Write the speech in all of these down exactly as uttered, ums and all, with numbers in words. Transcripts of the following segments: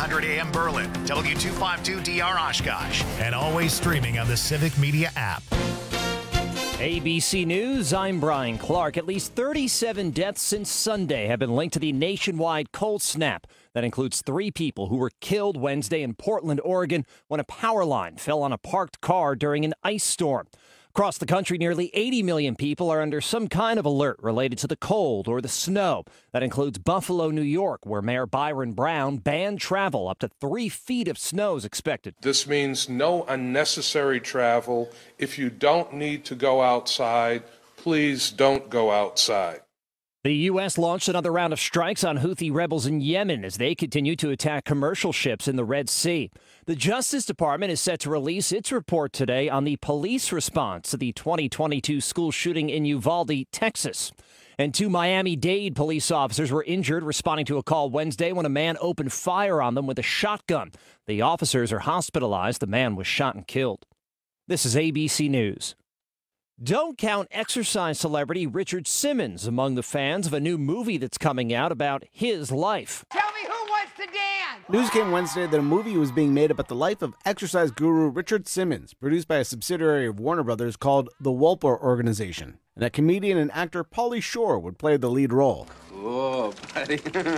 hundred A M Berlin, W two fifty-two D R Oshkosh, and always streaming on the Civic Media app. A B C News, I'm Brian Clark. At least thirty-seven deaths since Sunday have been linked to the nationwide cold snap. That includes three people who were killed Wednesday in Portland, Oregon, when a power line fell on a parked car during an ice storm. Across the country, nearly eighty million people are under some kind of alert related to the cold or the snow. That includes Buffalo, New York, where Mayor Byron Brown banned travel. Up to three feet of snow is expected. This means no unnecessary travel. If you don't need to go outside, please don't go outside. The U S launched another round of strikes on Houthi rebels in Yemen as they continue to attack commercial ships in the Red Sea. The Justice Department is set to release its report today on the police response to the twenty twenty-two school shooting in Uvalde, Texas. And two Miami-Dade police officers were injured responding to a call Wednesday when a man opened fire on them with a shotgun. The officers are hospitalized. The man was shot and killed. This is A B C News. Don't count exercise celebrity Richard Simmons among the fans of a new movie that's coming out about his life. Tell me who wants to dance! News came Wednesday that a movie was being made about the life of exercise guru Richard Simmons, produced by a subsidiary of Warner Brothers called the Wolper Organization. And that comedian and actor Pauly Shore would play the lead role. Cool, buddy.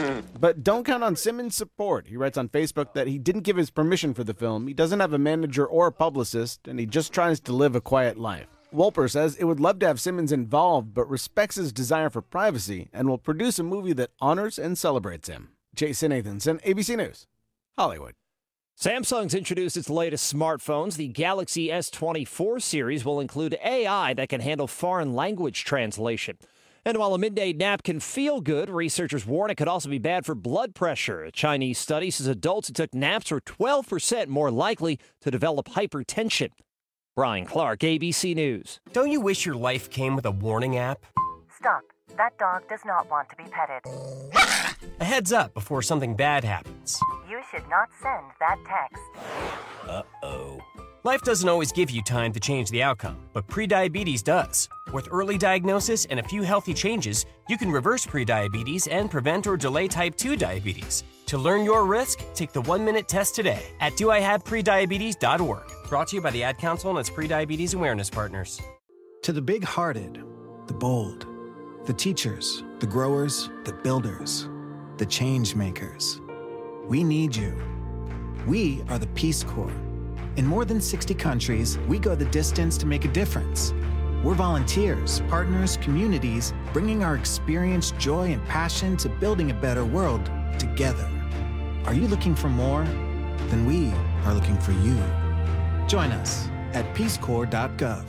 But don't count on Simmons' support. He writes on Facebook that he didn't give his permission for the film, he doesn't have a manager or a publicist, and he just tries to live a quiet life. Wolper says it would love to have Simmons involved, but respects his desire for privacy and will produce a movie that honors and celebrates him. Jason Nathanson, A B C News, Hollywood. Samsung's introduced its latest smartphones. The Galaxy S twenty-four series will include A I that can handle foreign language translation. And while a midday nap can feel good, researchers warn it could also be bad for blood pressure. A Chinese study says adults who took naps were twelve percent more likely to develop hypertension. Brian Clark, A B C News. Don't you wish your life came with a warning app? Stop. That dog does not want to be petted. A heads up before something bad happens. You should not send that text. Uh-oh. Life doesn't always give you time to change the outcome, but prediabetes does. With early diagnosis and a few healthy changes, you can reverse prediabetes and prevent or delay type two diabetes. To learn your risk, take the one-minute test today at do I have prediabetes dot org. Brought to you by the Ad Council and its prediabetes awareness partners. To the big-hearted, the bold, the teachers, the growers, the builders, the change makers. We need you. We are the Peace Corps. In more than sixty countries, we go the distance to make a difference. We're volunteers, partners, communities, bringing our experience, joy, and passion to building a better world together. Are you looking for more? Then we are looking for you. Join us at peace corps dot gov.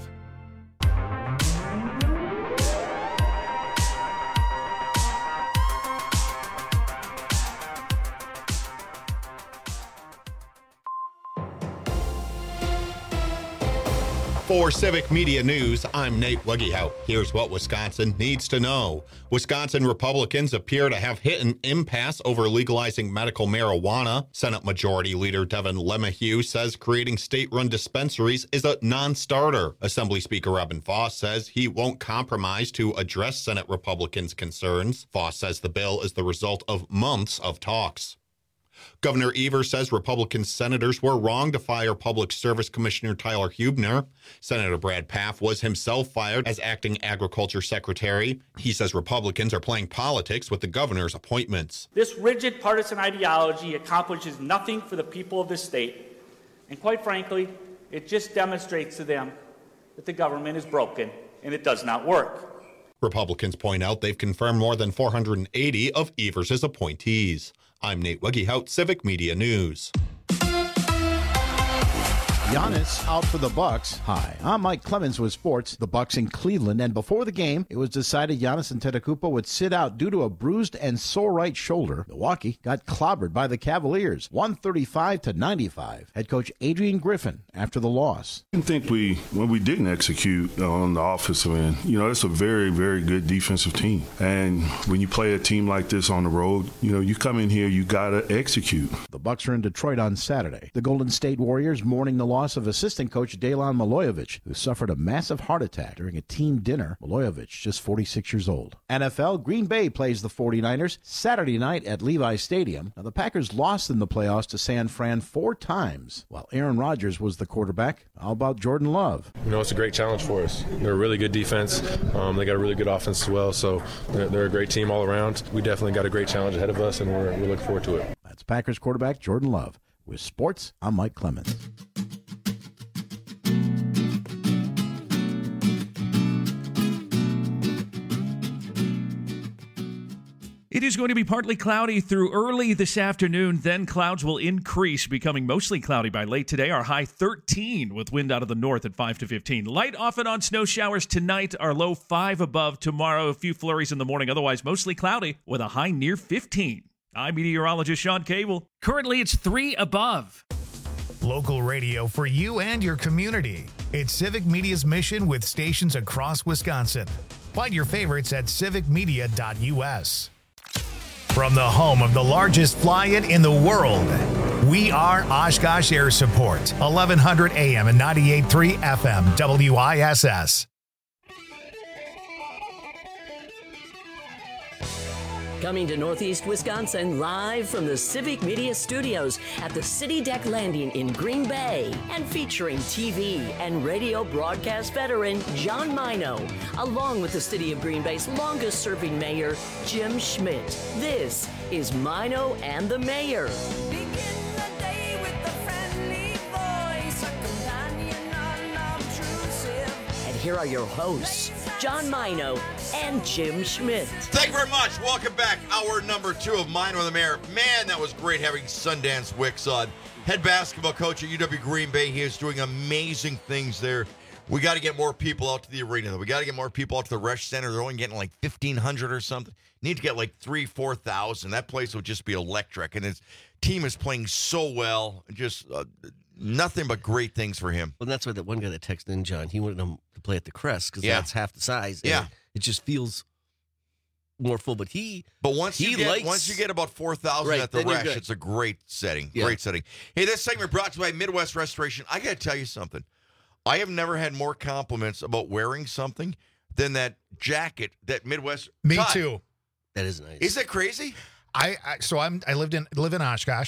For Civic Media News, I'm Nate Wuggehout. Here's what Wisconsin needs to know. Wisconsin Republicans appear to have hit an impasse over legalizing medical marijuana. Senate Majority Leader Devin LeMahieu says creating state-run dispensaries is a non-starter. Assembly Speaker Evan Foss says he won't compromise to address Senate Republicans' concerns. Foss says the bill is the result of months of talks. Governor Evers says Republican senators were wrong to fire Public Service Commissioner Tyler Huebner. Senator Brad Pfaff was himself fired as acting agriculture secretary. He says Republicans are playing politics with the governor's appointments. This rigid partisan ideology accomplishes nothing for the people of this state. And quite frankly, it just demonstrates to them that the government is broken and it does not work. Republicans point out they've confirmed more than four hundred eighty of Evers' appointees. I'm Nate Wuggehout, Civic Media News. Giannis out for the Bucks. Hi, I'm Mike Clemens with sports. The Bucks in Cleveland, and before the game, it was decided Giannis Antetokounmpo would sit out due to a bruised and sore right shoulder. Milwaukee got clobbered by the Cavaliers, one thirty-five to ninety-five. Head coach Adrian Griffin after the loss. I think we, when we didn't execute on the offensive end, you know, it's a very, very good defensive team. And when you play a team like this on the road, you know, you come in here, you got to execute. The Bucks are in Detroit on Saturday. The Golden State Warriors mourning the loss of assistant coach Dejan Milojevic, who suffered a massive heart attack during a team dinner. Milojevic, just forty-six years old. N F L, Green Bay plays the forty-niners Saturday night at Levi Stadium. Now, the Packers lost in the playoffs to San Fran four times, while Aaron Rodgers was the quarterback. How about Jordan Love? You know, it's a great challenge for us. They're a really good defense. Um, they got a really good offense as well, so they're, they're a great team all around. We definitely got a great challenge ahead of us, and we're, we're looking forward to it. That's Packers quarterback Jordan Love. With sports, I'm Mike Clemens. It is going to be partly cloudy through early this afternoon. Then clouds will increase, becoming mostly cloudy by late today. Our high thirteen with wind out of the north at five to fifteen. Light off and on snow showers tonight. Our low five above. Tomorrow, a few flurries in the morning. Otherwise, mostly cloudy with a high near fifteen. I'm meteorologist Sean Cable. Currently, it's three above. Local radio for you and your community. It's Civic Media's mission with stations across Wisconsin. Find your favorites at civic media dot u s. From the home of the largest fly-in in the world, we are Oshkosh Air Support, eleven hundred A M and ninety-eight point three F M, W I S S. Coming to Northeast Wisconsin, live from the Civic Media Studios at the City Deck Landing in Green Bay, and featuring T V and radio broadcast veteran John Mino, along with the City of Green Bay's longest-serving mayor, Jim Schmidt. This is Mino and the Mayor. Begin the day with a friendly voice, a companion unobtrusive. And here are your hosts, John Mino and Jim Schmidt. Thank you very much. Welcome back. Hour number two of Mine with the Mayor. Man, that was great having Sundance Wicks on. Head basketball coach at U W Green Bay. He is doing amazing things there. We got to get more people out to the arena, though. We got to get more people out to the Resch Center. They're only getting like fifteen hundred or something. Need to get like three, four thousand. That place would just be electric. And his team is playing so well. Just uh, nothing but great things for him. Well, that's why that one guy that texted in, John, he wanted him to play at the Crest because Yeah. that's half the size. and Yeah. It just feels more full. But he, But once he you get likes, once you get about four thousand Right, at the then you're Resch, good. it's a great setting. Yeah. Great setting. Hey, this segment brought to you by Midwest Restoration. I got to tell you something. I have never had more compliments about wearing something than that jacket that Midwest. Me Todd, too. That is nice. Is that crazy? I, I so I'm I lived in live in Oshkosh,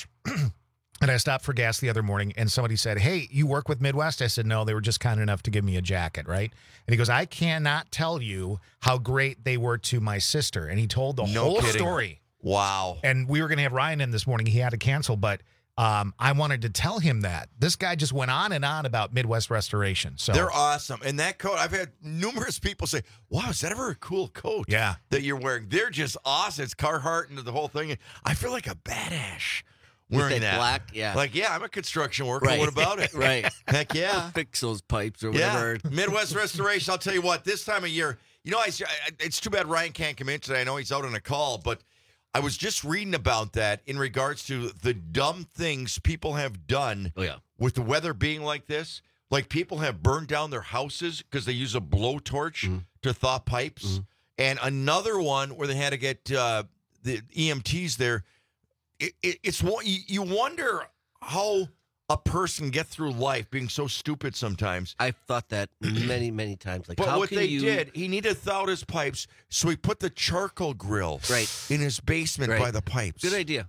and I stopped for gas the other morning, and somebody said, "Hey, you work with Midwest?" I said, "No, they were just kind enough to give me a jacket, right?" And he goes, "I cannot tell you how great they were to my sister," and he told the No whole kidding. story. Wow. And we were going to have Ryan in this morning. He had to cancel, but um, I wanted to tell him that this guy just went on and on about Midwest Restoration. So They're awesome. And that coat, I've had numerous people say, wow, is that ever a cool coat Yeah. that you're wearing? They're just awesome. It's Carhartt and the whole thing. I feel like a badass With wearing that that. black, yeah. Like, yeah, I'm a construction worker. Right. What about it? Right. Heck yeah. Fix those pipes or Yeah. whatever. Midwest Restoration, I'll tell you what, this time of year, you know, I, I- it's too bad Ryan can't come in today. I know he's out on a call, but I was just reading about that in regards to the dumb things people have done Oh, yeah. with the weather being like this. Like people have burned down their houses because they use a blowtorch Mm-hmm. to thaw pipes. And another one where they had to get uh, the E M Ts there. It, it, it's one- you, you wonder how a person get through life being so stupid sometimes. I've thought that many, many times. Like, But how what can they you, did, he needed to thaw out his pipes, so he put the charcoal grill Right. in his basement Right. by the pipes. Good idea.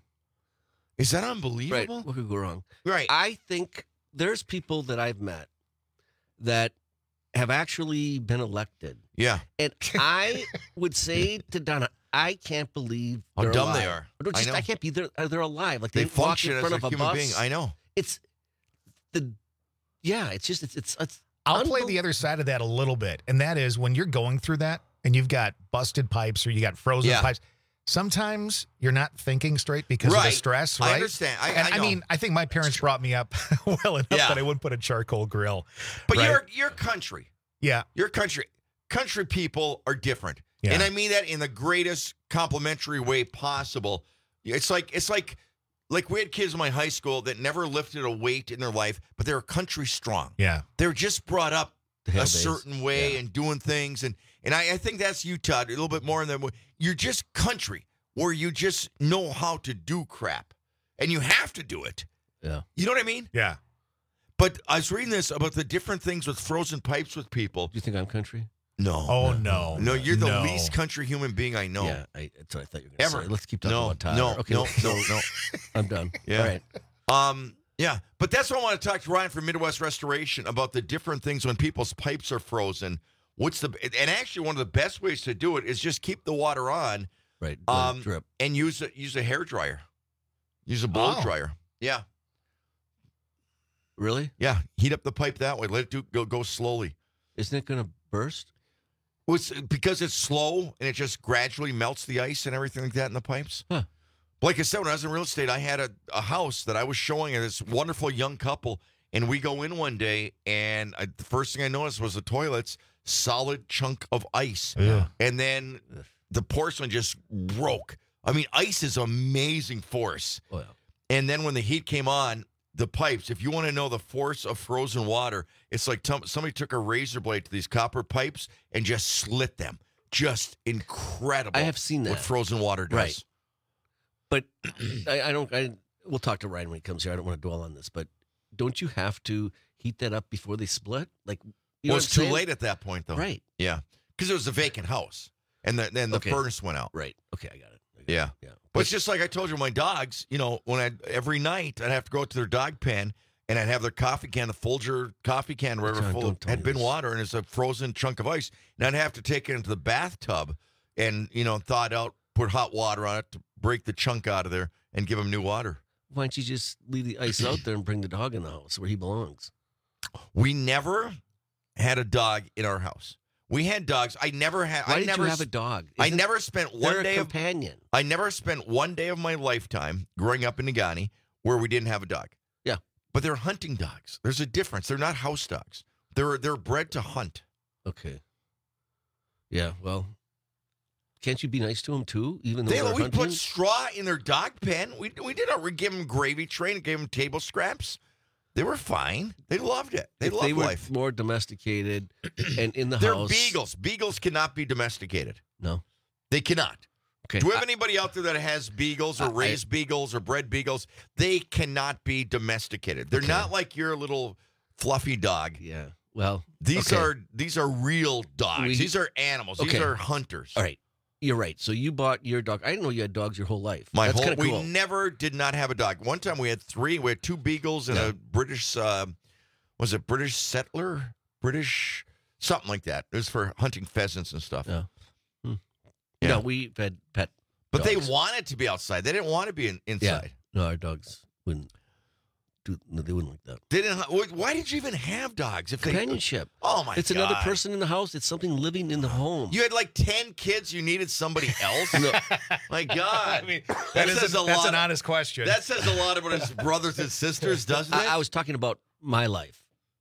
Is that Right. unbelievable? What could go wrong? Right. I think there's people that I've met that have actually been elected. Yeah. And I would say to Donna, I can't believe How they're dumb alive. they are. No, just, I I, know. can't be. They're, they're alive. Like they, They didn't walk function in as front a of a human bus. being. I know. It's the yeah. It's just it's it's. it's I'll play unbel- the other side of that a little bit, and that is when you're going through that and you've got busted pipes or you got frozen Yeah. pipes. Sometimes you're not thinking straight because of Right. the stress, I right? understand. I- and I know. mean, I think my parents brought me up well enough Yeah. that I wouldn't put a charcoal grill. But right? you're you're country. yeah, Your country. Country people are different. Yeah. And I mean that in the greatest complimentary way possible. It's like it's like like we had kids in my high school that never lifted a weight in their life, but they were country strong. yeah. They're just brought up The a hell days. certain way Yeah. and doing things. And and I, I think that's you, Todd, a little bit more than you're just country where you just know how to do crap. And you have to do it. Yeah. You know what I mean? Yeah. But I was reading this about the different things with frozen pipes with people. Do you think I'm country? No. Oh, no. No, you're the No. least country human being I know. Yeah, I, that's what I thought you were going to Ever. say. Let's keep talking No, about Tyler. no, okay, no, so no, no. I'm done. Yeah. All right. Um, yeah, but that's what I want to talk to Ryan from Midwest Restoration about the different things when people's pipes are frozen. What's the and actually one of the best ways to do it is just keep the water on, right? let it Um, drip. and use a use a hair dryer, use a blow Oh. dryer. Yeah, Really? yeah. Heat up the pipe that way. Let it do go go slowly. Isn't it going to burst? Well, it's because it's slow and it just gradually melts the ice and everything like that in the pipes. Huh. Like I said, when I was in real estate, I had a, a house that I was showing this wonderful young couple, and we go in one day, and I, the first thing I noticed was the toilets, solid chunk of ice. Yeah. And then the porcelain just broke. I mean, ice is amazing force. Oh, yeah. And then when the heat came on, the pipes, if you want to know the force of frozen water, it's like t- somebody took a razor blade to these copper pipes and just slit them. Just incredible. I have seen What that. frozen water does. Right. But I, I don't. I we'll talk to Ryan when he comes here. I don't want to dwell on this, but don't you have to heat that up before they split? Like, you know Well, what it's I'm too saying? late at that point, though. Right. Yeah. Because it was a vacant house, and the, then the Okay. furnace went out. Right. Okay, I got it. I got Yeah. it. Yeah. But it's just like I told you, my dogs, you know, when I every night I'd have to go to their dog pen and I'd have their coffee can, the Folger coffee can, wherever John, full don't tell had me been this. water, and it's a frozen chunk of ice. And I'd have to take it into the bathtub and, you know, thaw it out, put hot water on it to break the chunk out of there and give them new water. Why don't you just leave the ice out there and bring the dog in the house where he belongs? We never had a dog in our house. We had dogs. I never had. Why I did never you have s- a dog? I Isn't- never spent They're one a day of companion. I never spent one day of my lifetime growing up in Nagani where we didn't have a dog. Yeah. But they're hunting dogs. There's a difference. They're not house dogs. They're they're bred to hunt. Okay. Yeah. Well, can't you be nice to them too? Even though They, they're we hunting? put straw in their dog pen. We we did not. We gave them gravy train. Gave them table scraps. They were fine. They loved it. They if loved they were life. more domesticated and in the They're house. beagles. Beagles cannot be domesticated. No. They cannot. Okay. Do we have I- anybody out there that has beagles or I- raised beagles or bred beagles? They cannot be domesticated. They're Okay. not like your little fluffy dog. Yeah. Well, These okay. are these are real dogs. We- these are animals. These Okay. are hunters. All right. You're right. So you bought your dog. I didn't know you had dogs your whole life. My That's whole kind of cool. we never did not have a dog. One time we had three. We had two beagles and Yeah. a British uh, was it British settler? British something like that. It was for hunting pheasants and stuff. Yeah. Hmm. Yeah. No, we've had pet. But dogs. they wanted to be outside. They didn't want to be in, Yeah. inside. No, our dogs wouldn't do. No, they wouldn't like that. They didn't. wh- Why did you even have dogs? If they, Companionship. oh my It's god, another person in the house. It's something living in the home. You had like ten kids. You needed somebody else. No. My God, I mean, that, that is says a, a that's lot. an honest question. That says a lot about his brothers and sisters, doesn't it? I, I was talking about my life.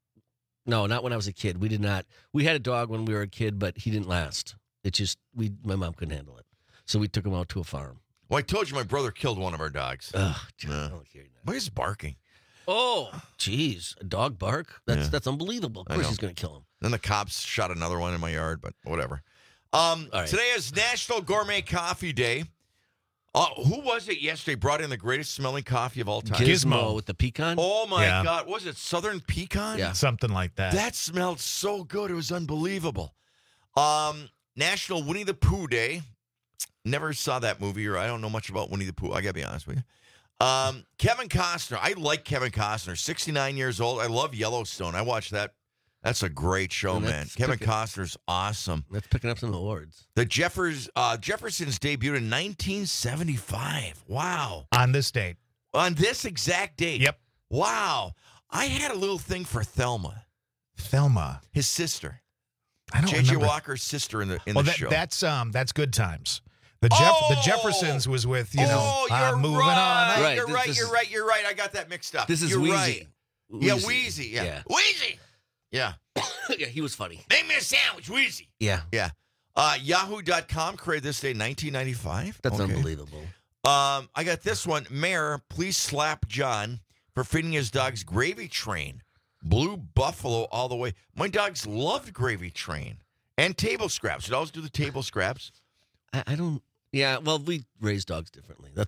No, not when I was a kid. We did not. We had a dog when we were a kid, but he didn't last. It just we. My mom couldn't handle it, so we took him out to a farm. Well, I told you my brother killed one of our dogs. Ugh, John, Yeah. I don't hear that. Why is he barking? Oh, jeez, a dog bark? That's Yeah. that's unbelievable. Of I course, know. he's going to kill him. Then the cops shot another one in my yard, but whatever. Um, All right. Today is National Gourmet Coffee Day. Uh, who was it yesterday brought in the greatest smelling coffee of all time? Gizmo. with the pecan. Oh my Yeah. God! Was it Southern Pecan? Yeah. Something like that. That smelled so good. It was unbelievable. Um, National Winnie the Pooh Day. Never saw that movie, or I don't know much about Winnie the Pooh. I got to be honest with you. Um, Kevin Costner. I like Kevin Costner. sixty-nine years old. I love Yellowstone. I watched that. That's a great show, And man. that's Kevin picking- Costner's awesome. That's picking up some awards. The Jeffers, uh, Jeffersons debuted in nineteen seventy-five. Wow. On this date. On this exact date. Yep. Wow. I had a little thing for Thelma, Thelma. his sister. I don't J J remember. Walker's sister in the in Well, the that, show. that's um, that's Good Times. The Jeff, the Oh! Jeffersons was with you know, oh, you're uh, moving right. on. Right, You're this- right. this You're is- right. You're right. I got that mixed up. This is you're Wheezy. right. Yeah, Wheezy. Wheezy. Yeah. Yeah. Wheezy. Yeah. Yeah, he was funny. Make me a sandwich, Wheezy. Yeah, Yeah. Uh, Yahoo dot com created this day in nineteen ninety-five. that's Okay. unbelievable. Um, I got this one. Mayor, please slap John for feeding his dog's Gravy Train. Blue Buffalo all the way. My dogs loved Gravy Train and table scraps. You'd always do the table scraps. I, I don't. Yeah, well, we raise dogs differently. That's great.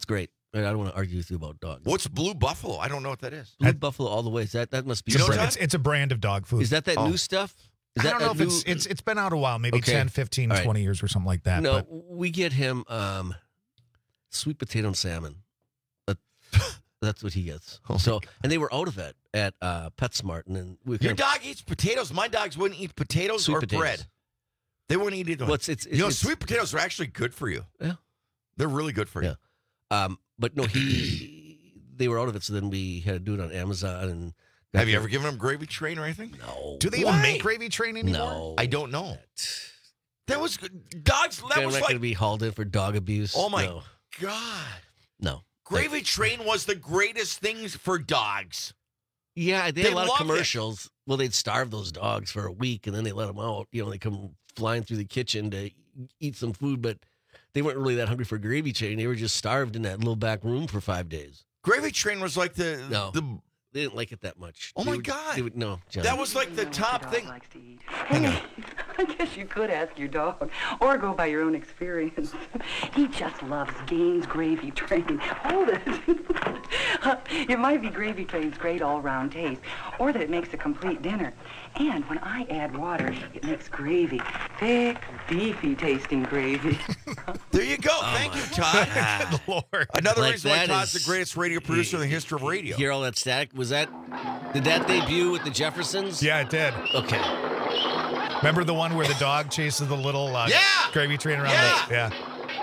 I don't want to argue with you about dogs. What's Blue Buffalo? I don't know what that is. Blue Buffalo all the way. Is that that must be? It's, a, know bra- that? it's, it's a brand of dog food. Is that that Oh. new stuff? Is I that don't know that if new- it's, it's it's been out a while, maybe Okay. ten, fifteen, All right. twenty years or something like that. No, but we get him um, sweet potato and salmon. That, that's what he gets. Oh so, and they were out of it at uh, PetSmart, and then we Your kind of- dog eats potatoes. My dogs wouldn't eat potatoes Sweet or potatoes. bread. They wouldn't eat either. Well, it's- it's- you know, it's- sweet potatoes are actually good for you. Yeah. They're really good for you. Yeah. Um, but no, he they were out of it, so then we had to do it on Amazon. And got Have you the- ever given them Gravy Train or anything? No. do they Why? even make Gravy Train anymore? No. I don't know. That was good. Dogs. That I'm was not like. going to be hauled in for dog abuse. Oh my No. God. No. Gravy Train was the greatest things for dogs. Yeah, they They had a lot of loved it. commercials. Well, they'd starve those dogs for a week, and then they let them out. You know, they come flying through the kitchen to eat some food, but they weren't really that hungry for Gravy Train. They were just starved in that little back room for five days. Gravy Train was like the No. the. They didn't like it that much. Oh They my would- God. they would, no, John. That was like the top thing. Hang on. I guess you could ask your dog, or go by your own experience. He just loves Gaines Gravy Train. Hold it. It might be Gravy Train's great all-round taste, or that it makes a complete dinner. And when I add water, it makes gravy. Thick, beefy tasting gravy. There you go. Thank you, Todd. Good Lord. Another Like reason why that Todd's is- the greatest radio producer in the history of radio. Hear all that static? Was that, did that debut with the Jeffersons? Yeah, it did. Okay. Remember the one where the dog chases the little uh, Yeah! Gravy Train around? Yeah! The, yeah.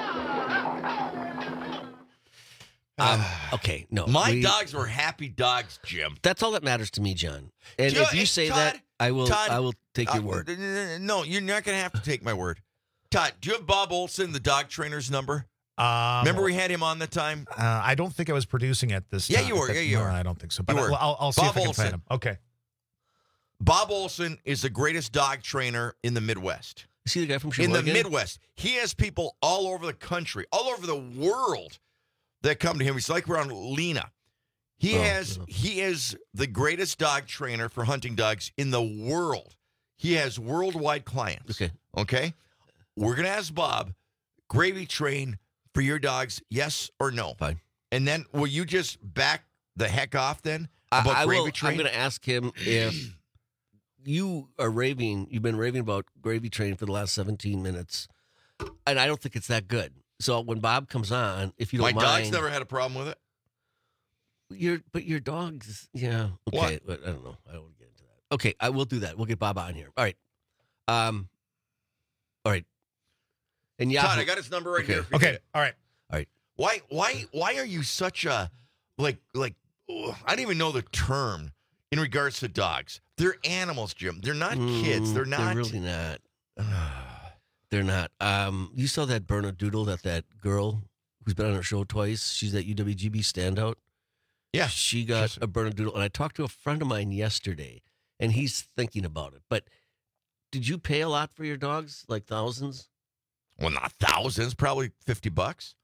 Um, okay, no. My we- dogs were happy dogs, Jim. That's all that matters to me, John. And Do you- if you hey, say Todd, that, I will Todd, I will take your uh, word. No, you're not going to have to take my word. Todd, do you have Bob Olson, the dog trainer's number? Um, Remember we had him on the time? Uh, I don't think I was producing at this Yeah, time. you were. But- Yeah, you no, were. I don't think so. But You were. I'll, I'll, I'll see Bob if I can Olson. find him. Okay. Bob Olson is the greatest dog trainer in the Midwest. Is he the guy from In the Sheboygan? Midwest. He has people all over the country, all over the world that come to him. He's like around Lena. He Oh, has yeah. he is the greatest dog trainer for hunting dogs in the world. He has worldwide clients. Okay. Okay? We're gonna ask Bob, Gravy Train for your dogs, yes or no? Fine. And then will you just back the heck off then I, about I Gravy will, Train? I'm going to ask him if you are raving, you've been raving about Gravy Train for the last seventeen minutes, and I don't think it's that good. So when Bob comes on, if you My don't dog's mind. never had a problem with it. Your, but your dog's, yeah. Okay. But I don't know. I don't want to get into that. Okay. I will do that. We'll get Bob on here. All right. Um. All right. And yeah. Todd, I got his number right Okay. here. if you Okay. get it. All right. All right. Why why why are you such a like like ugh, I don't even know the term in regards to dogs. They're animals, Jim. They're not kids. Mm, They're not They're really not. They're not. Um. You saw that Bernadoodle, that that girl who's been on our show twice. She's that U W G B standout. Yeah. She got a Bernadoodle, and I talked to a friend of mine yesterday, and he's thinking about it. But did you pay a lot for your dogs, like thousands? Well, not thousands, probably fifty bucks.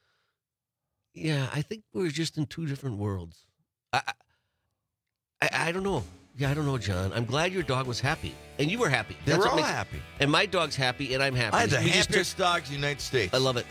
Yeah, I think we're just in two different worlds. I, I, I don't know. Yeah, I don't know, John. I'm glad your dog was happy, and you were happy. They That's were what all makes- happy. and my dog's happy, and I'm happy. I had the We just happiest dogs in the United States. I love it.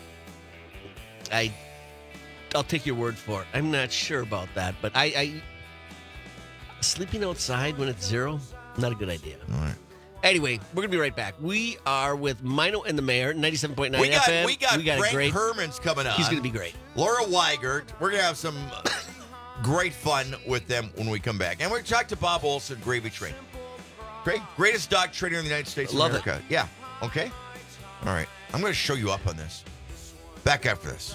I, I'll take your word for it. I'm not sure about that, but I, I sleeping outside when it's zero, not a good idea. All right. Anyway, we're gonna be right back. We are with Mino and the Mayor, ninety-seven point nine We got F M. we got, we got Frank a great. Herman's coming on. He's gonna be great. Laura Weigert. We're gonna have some uh, great fun with them when we come back, and we're gonna talk to Bob Olson, Gravy Train. Great, greatest dog trainer in the United States of Love it. America. Yeah. Okay. All right. I'm gonna show you up on this. Back after this.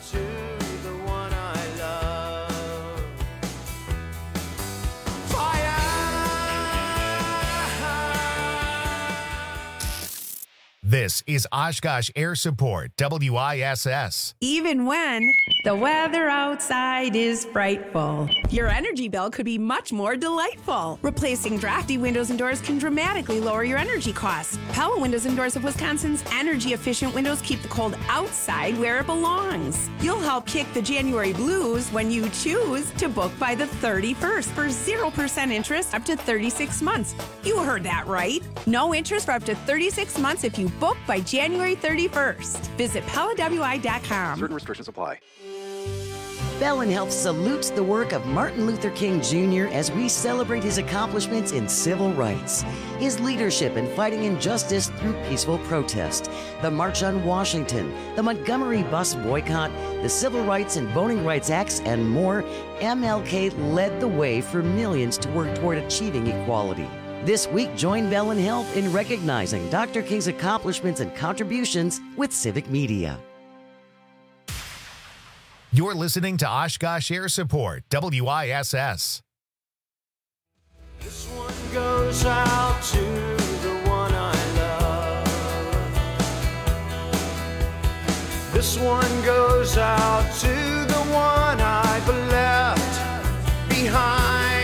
This is Oshkosh Air Support, W I S S. Even when the weather outside is frightful, your energy bill could be much more delightful. Replacing drafty windows and doors can dramatically lower your energy costs. Pella Windows and Doors of Wisconsin's energy-efficient windows keep the cold outside where it belongs. You'll help kick the January blues when you choose to book by the thirty-first for zero percent interest up to thirty-six months. You heard that right. No interest for up to thirty-six months if you book by January thirty-first. Visit Pella W I dot com. Certain restrictions apply. Bellin Health salutes the work of Martin Luther King Junior as we celebrate his accomplishments in civil rights, his leadership in fighting injustice through peaceful protest, the March on Washington, the Montgomery bus boycott, the Civil Rights and Voting Rights Acts, and more. M L K led the way for millions to work toward achieving equality. This week, join Bellin Health in recognizing Doctor King's accomplishments and contributions with Civic Media. You're listening to Oshkosh Air Support, W I S S. This one goes out to the one I love. This one goes out to the one I've left behind.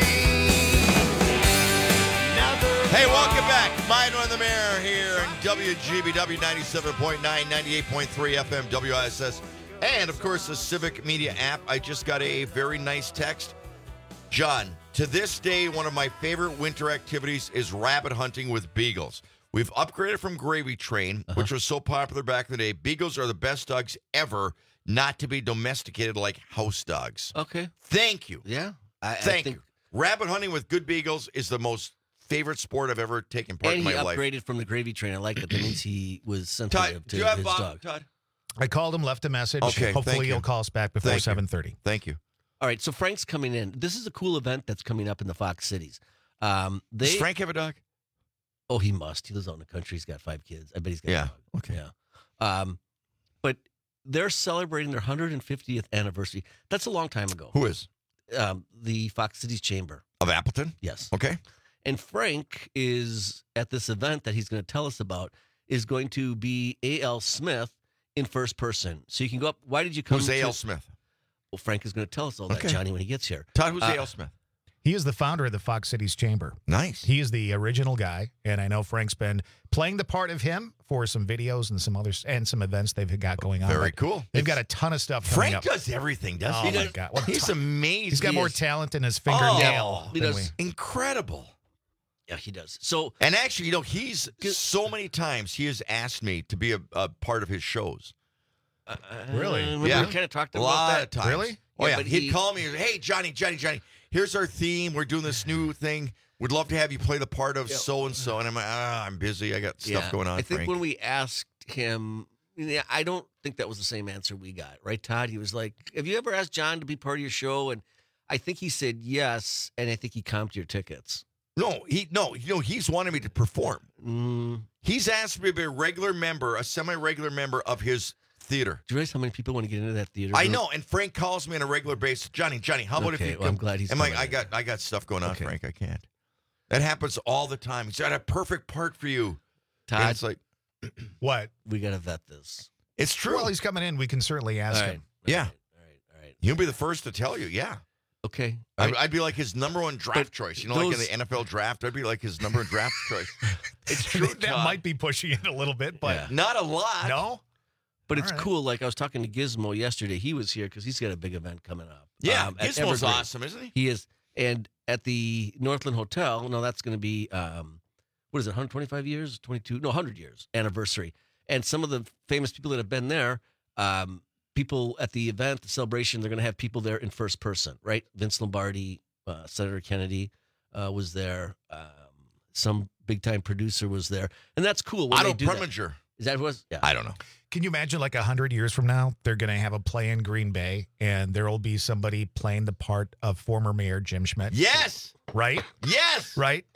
Hey, welcome back. Mine on the Mayor here in W G B W ninety-seven point nine, ninety-eight point three F M W I S S. And, of course, the Civic Media app. I just got a very nice text. John, to this day, one of my favorite winter activities is rabbit hunting with beagles. We've upgraded from Gravy Train, uh-huh. which was so popular back in the day. Beagles are the best dogs ever not to be domesticated like house dogs. Okay. Thank you. Yeah. I, Thank I think... you. Rabbit hunting with good beagles is the most favorite sport I've ever taken part and in my he life. upgraded from the Gravy Train. I like that. That means he was sensitive Todd, to do you have his Bob, dog. Todd? I called him, left a message. Okay, Hopefully thank you. he'll call us back before Thank you. seven thirty. Thank you. All right, so Frank's coming in. This is a cool event that's coming up in the Fox Cities. Um, they, Does Frank have a dog? Oh, he must. He lives out in the country. He's got five kids. I bet he's got Yeah, a dog. okay. Yeah. Um, but they're celebrating their one hundred fiftieth anniversary. That's a long time ago. Who is? Um, the Fox Cities Chamber. Of Appleton? Yes. Okay. And Frank is at this event that he's going to tell us about is going to be A L Smith in first person. So you can go up. Why did you come Who's A L to- Smith? Well, Frank is going to tell us all Okay. that, Johnny, when he gets here. Todd, who's Uh, A L Smith? He is the founder of the Fox Cities Chamber. Nice. He is the original guy, and I know Frank's been playing the part of him for some videos and some others and some events they've got going on. Very But cool. They've It's- got a ton of stuff coming Frank up. does everything, doesn't Oh, he? my God. What a He's ton- amazing. He's got He more is- talent in his Oh, fingernail he than does. we. Incredible. Yeah, he does. So, And actually, you know, he's so many times he has asked me to be a, a part of his shows. uh, Really? remember Yeah. we kind of talked A about lot that. of times. Really? Oh, Yeah, yeah. but He'd he- call me, hey, Johnny, Johnny, Johnny, here's our theme. We're doing this new thing. Would love to have you play the part of Yeah. so-and-so. And I'm like, ah, I'm busy. I got stuff Yeah. going on, I think Frank. when we asked him, yeah, I don't think that was the same answer we got, right, Todd? He was like, have you ever asked John to be part of your show? And I think he said yes, and I think he comped your tickets. No, he no, you know, he's wanted me to perform. Mm. He's asked me to be a regular member, a semi-regular member of his theater. Do you realize how many people want to get into that theater? I group? know, and Frank calls me on a regular basis. Johnny, Johnny, how about Okay, if you well, I'm come? glad he's I'm like, coming I in. got, I got stuff going on, Okay. Frank. I can't. That happens all the time. He's got a perfect part for you. And Todd, it's like, What? we got to vet this. it's true. Well, he's coming in. We can certainly ask All right. him. yeah, All right. All right. he'll be the first to tell you. Yeah, Okay. I, All right. I'd be like his number one draft But choice. You know, like in those- the N F L draft, I'd be like his number one draft choice. It's true. that Todd. might be pushing it a little bit, but Yeah. Not a lot. no. But All it's right. cool. Like I was talking to Gizmo yesterday. He was here because he's got a big event coming up. Yeah, um, at Gizmo's Evergreen. awesome, isn't he? He is. And at the Northland Hotel, no, that's going to be, um, what is it, one hundred twenty-five years? twenty-two? No, one hundred years anniversary. And some of the famous people that have been there, um, people at the event, the celebration, they're going to have people there in first person, right? Vince Lombardi, uh, Senator Kennedy uh, was there. Um, some big-time producer was there. And that's cool. When Otto they do that. Preminger. Is that who it was? Yeah. I don't know. Can you imagine, like a hundred years from now, they're going to have a play in Green Bay, and there will be somebody playing the part of former Mayor Jim Schmidt? Yes. Right. Yes. Right.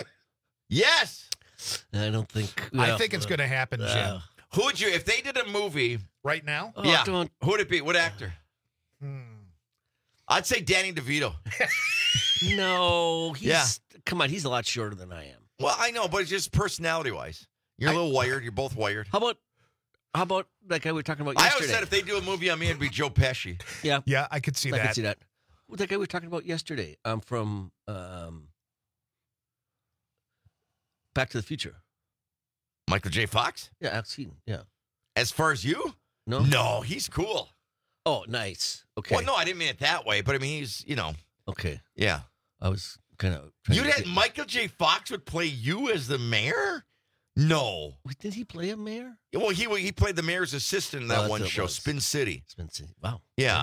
Yes. I don't think. I well, think it's uh, going to happen, Jim. uh, Who would you, if they did a movie? Right now. Oh, yeah. don't- Who would it be? What actor? Hmm. I'd say Danny DeVito. No, he's Yeah. come on, he's a lot shorter than I am. Well, I know, but it's just personality wise. You're a little wired. You're both wired. How about how about that guy we were talking about I yesterday? always said if they do a movie on me, it'd be Joe Pesci. yeah, Yeah, I could see I that. could see that. Well, that guy we were talking about yesterday. Um, from um, Back to the Future. Michael J. Fox? Yeah, I've seen. Yeah. As far as you? No. No, he's cool. Oh, nice. Okay. Well, no, I didn't mean it that way, but I mean, he's, you know, Okay. yeah. I was kind of. You had Michael J. Fox would play you as the mayor? No. Did he play a mayor? Well, he he played the mayor's assistant in Oh, that that's one what it show, was. Spin City. Spin City. Wow. Yeah.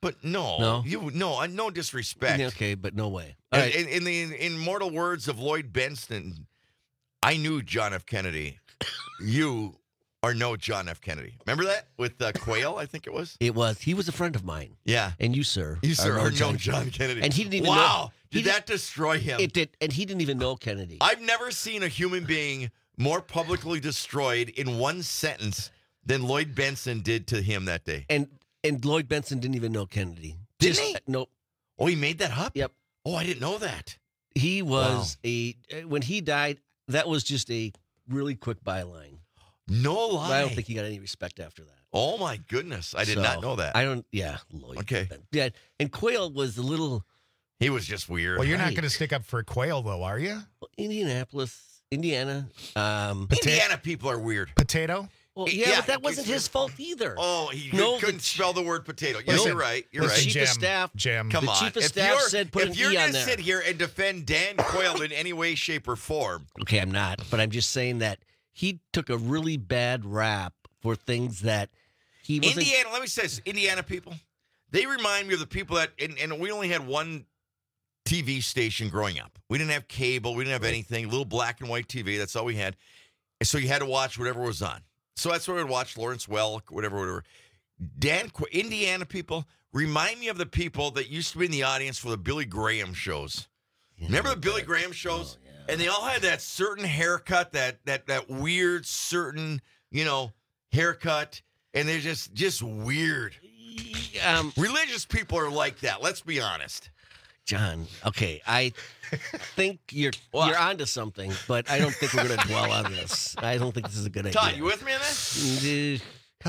But no, No? you no, uh, no disrespect. Yeah, okay, but no way. All In, right. in, in the immortal words of Lloyd Benston, I knew John F. Kennedy. You are no John F. Kennedy. Remember that with uh, Quayle? I think it was. It was. He was a friend of mine. Yeah. And you, sir. You, sir, are are no John Kennedy. And he didn't even know. Wow. he Did that destroy him? It did. And he didn't even know Kennedy. I've never seen a human being more publicly destroyed in one sentence than Lloyd Benson did to him that day. And and Lloyd Benson didn't even know Kennedy. Didn't Just, he? Nope. Oh, he made that up? Yep. Oh, I didn't know that. He was a, when he died, that was just a really quick byline. No lie. I don't think he got any respect after that. Oh, my goodness. I did So, not know that. I don't, yeah, Lloyd. Okay. Yeah, and Quayle was a little. He was just weird. Well, you're not Right. going to stick up for Quayle, though, are you? Indianapolis, Indiana. Um, Indiana people are weird. Potato? Well, yeah, but that wasn't his fault either. Oh, he No, couldn't the- spell the word potato. Yes, Listen, you're right. You're listen, right. chief Jim, of staff. Jim. Come the on. chief of if staff you're, said put if an you're E on gonna there. sit here and defend Dan Quayle in any way, shape, or form, Okay, I'm not, but I'm just saying that he took a really bad rap for things that he wasn't. Indiana, let me say this, Indiana people, they remind me of the people that, and, and we only had one T V station growing up. We didn't have cable. We didn't have anything. Little black and white T V. That's all we had. And so you had to watch whatever was on. So that's what we'd watch, Lawrence Welk, whatever, whatever. Dan, Qu- Indiana people remind me of the people that used to be in the audience for the Billy Graham shows. Yeah, Remember the Billy Graham shows? Oh, yeah. And they all had that certain haircut, that that that weird certain, you know, haircut. And they're just just weird. Um, Religious people are like that. Let's be honest. John, okay, I think you're What? you're onto something, but I don't think we're going to dwell on this. I don't think this is a good Todd, idea. you with me on this? this?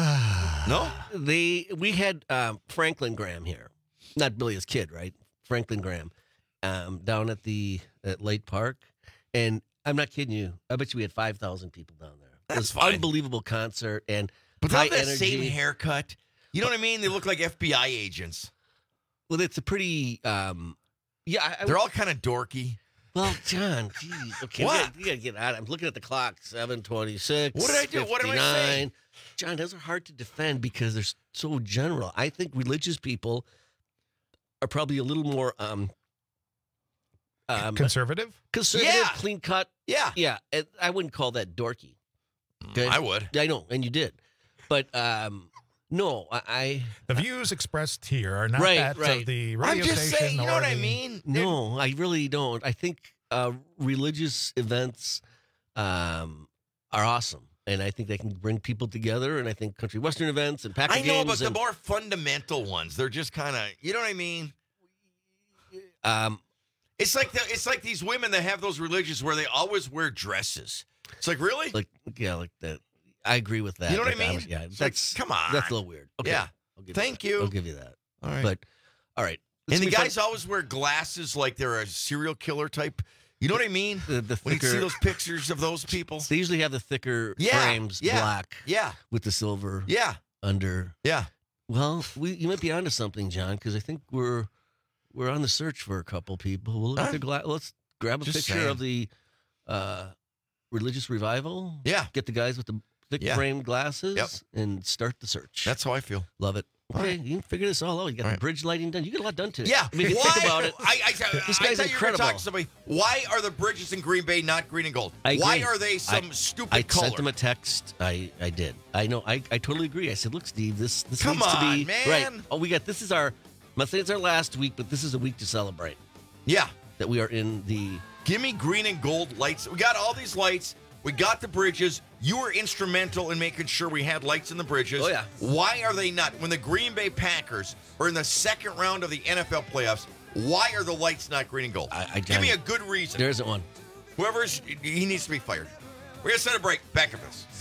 No? They we had um, Franklin Graham here, not Billy as kid, right? Franklin Graham, um, down at the at Lake Park, and I'm not kidding you. I bet you we had five thousand people down there. It That's was fine. unbelievable concert and But they high have that energy. same haircut. You know what I mean? They look like F B I agents. Well, it's a pretty. Um, yeah, I, I They're all kind of dorky. Well, John, geez, okay, What? we gotta, we gotta get out. I'm looking at the clock, seven twenty-six. What did I do? What am I saying? John, those are hard to defend because they're so general. I think religious people are probably a little more um, um Conservative? conservative, Yeah. clean cut. Yeah. Yeah, and I wouldn't call that dorky. Okay? I would. I know, and you did, but um, no, I. I The views expressed here are not Right, that right. of the I'm radio just station. saying, you know or what I the- mean? No, I really don't. I think uh, religious events um, are awesome, and I think they can bring people together. And I think country western events and Packer I know, games but the and, more fundamental ones, they're just kind of, you know what I mean? um, It's like the, it's like these women that have those religions where they always wear dresses. It's like, really? like yeah, like that. I agree with that. You know what I Like, mean? was- Yeah, It's like, that's come on. That's a little weird. Okay, Yeah. I'll give Thank that. you. I'll give you that. All right. But all right, This and the will be fun. guys always wear glasses like they're a serial killer type. You know what I mean? The, the When you see thicker- those pictures of those people. They usually have the thicker Yeah, frames, yeah, black, Yeah. with the silver Yeah. under. Yeah. Well, we you might be onto something, John, because I think we're we're on the search for a couple people. We'll look at Huh? the gla- Let's grab a Just picture saying. of the uh, religious revival. Yeah. Get the guys with the thick Yeah. framed glasses Yep. and start the search. That's how I feel. Love it. All Okay, right. you can figure this all out. You got All the right. bridge lighting done. You get a lot done today. Yeah. I mean, if you Why- think about it. I, I, This I guy's thought you were incredible. talking to somebody. Why are the bridges in Green Bay not green and gold? I Why agree. are they some I- stupid I color? sent him a text. I, I did. I know. I, I totally agree. I said, look, Steve, this this Come needs to on, be man. right. Oh, we got this is our. I'm not saying it's our last week, but this is a week to celebrate yeah. that we are in the. Give me green and gold lights. We got all these lights. We got the bridges. You were instrumental in making sure we had lights in the bridges. Oh, yeah. Why are they not? When the Green Bay Packers are in the second round of the N F L playoffs, why are the lights not green and gold? I, I Give me a good reason. There isn't one. Whoever's, he needs to be fired. We're going to set a break. Back at this.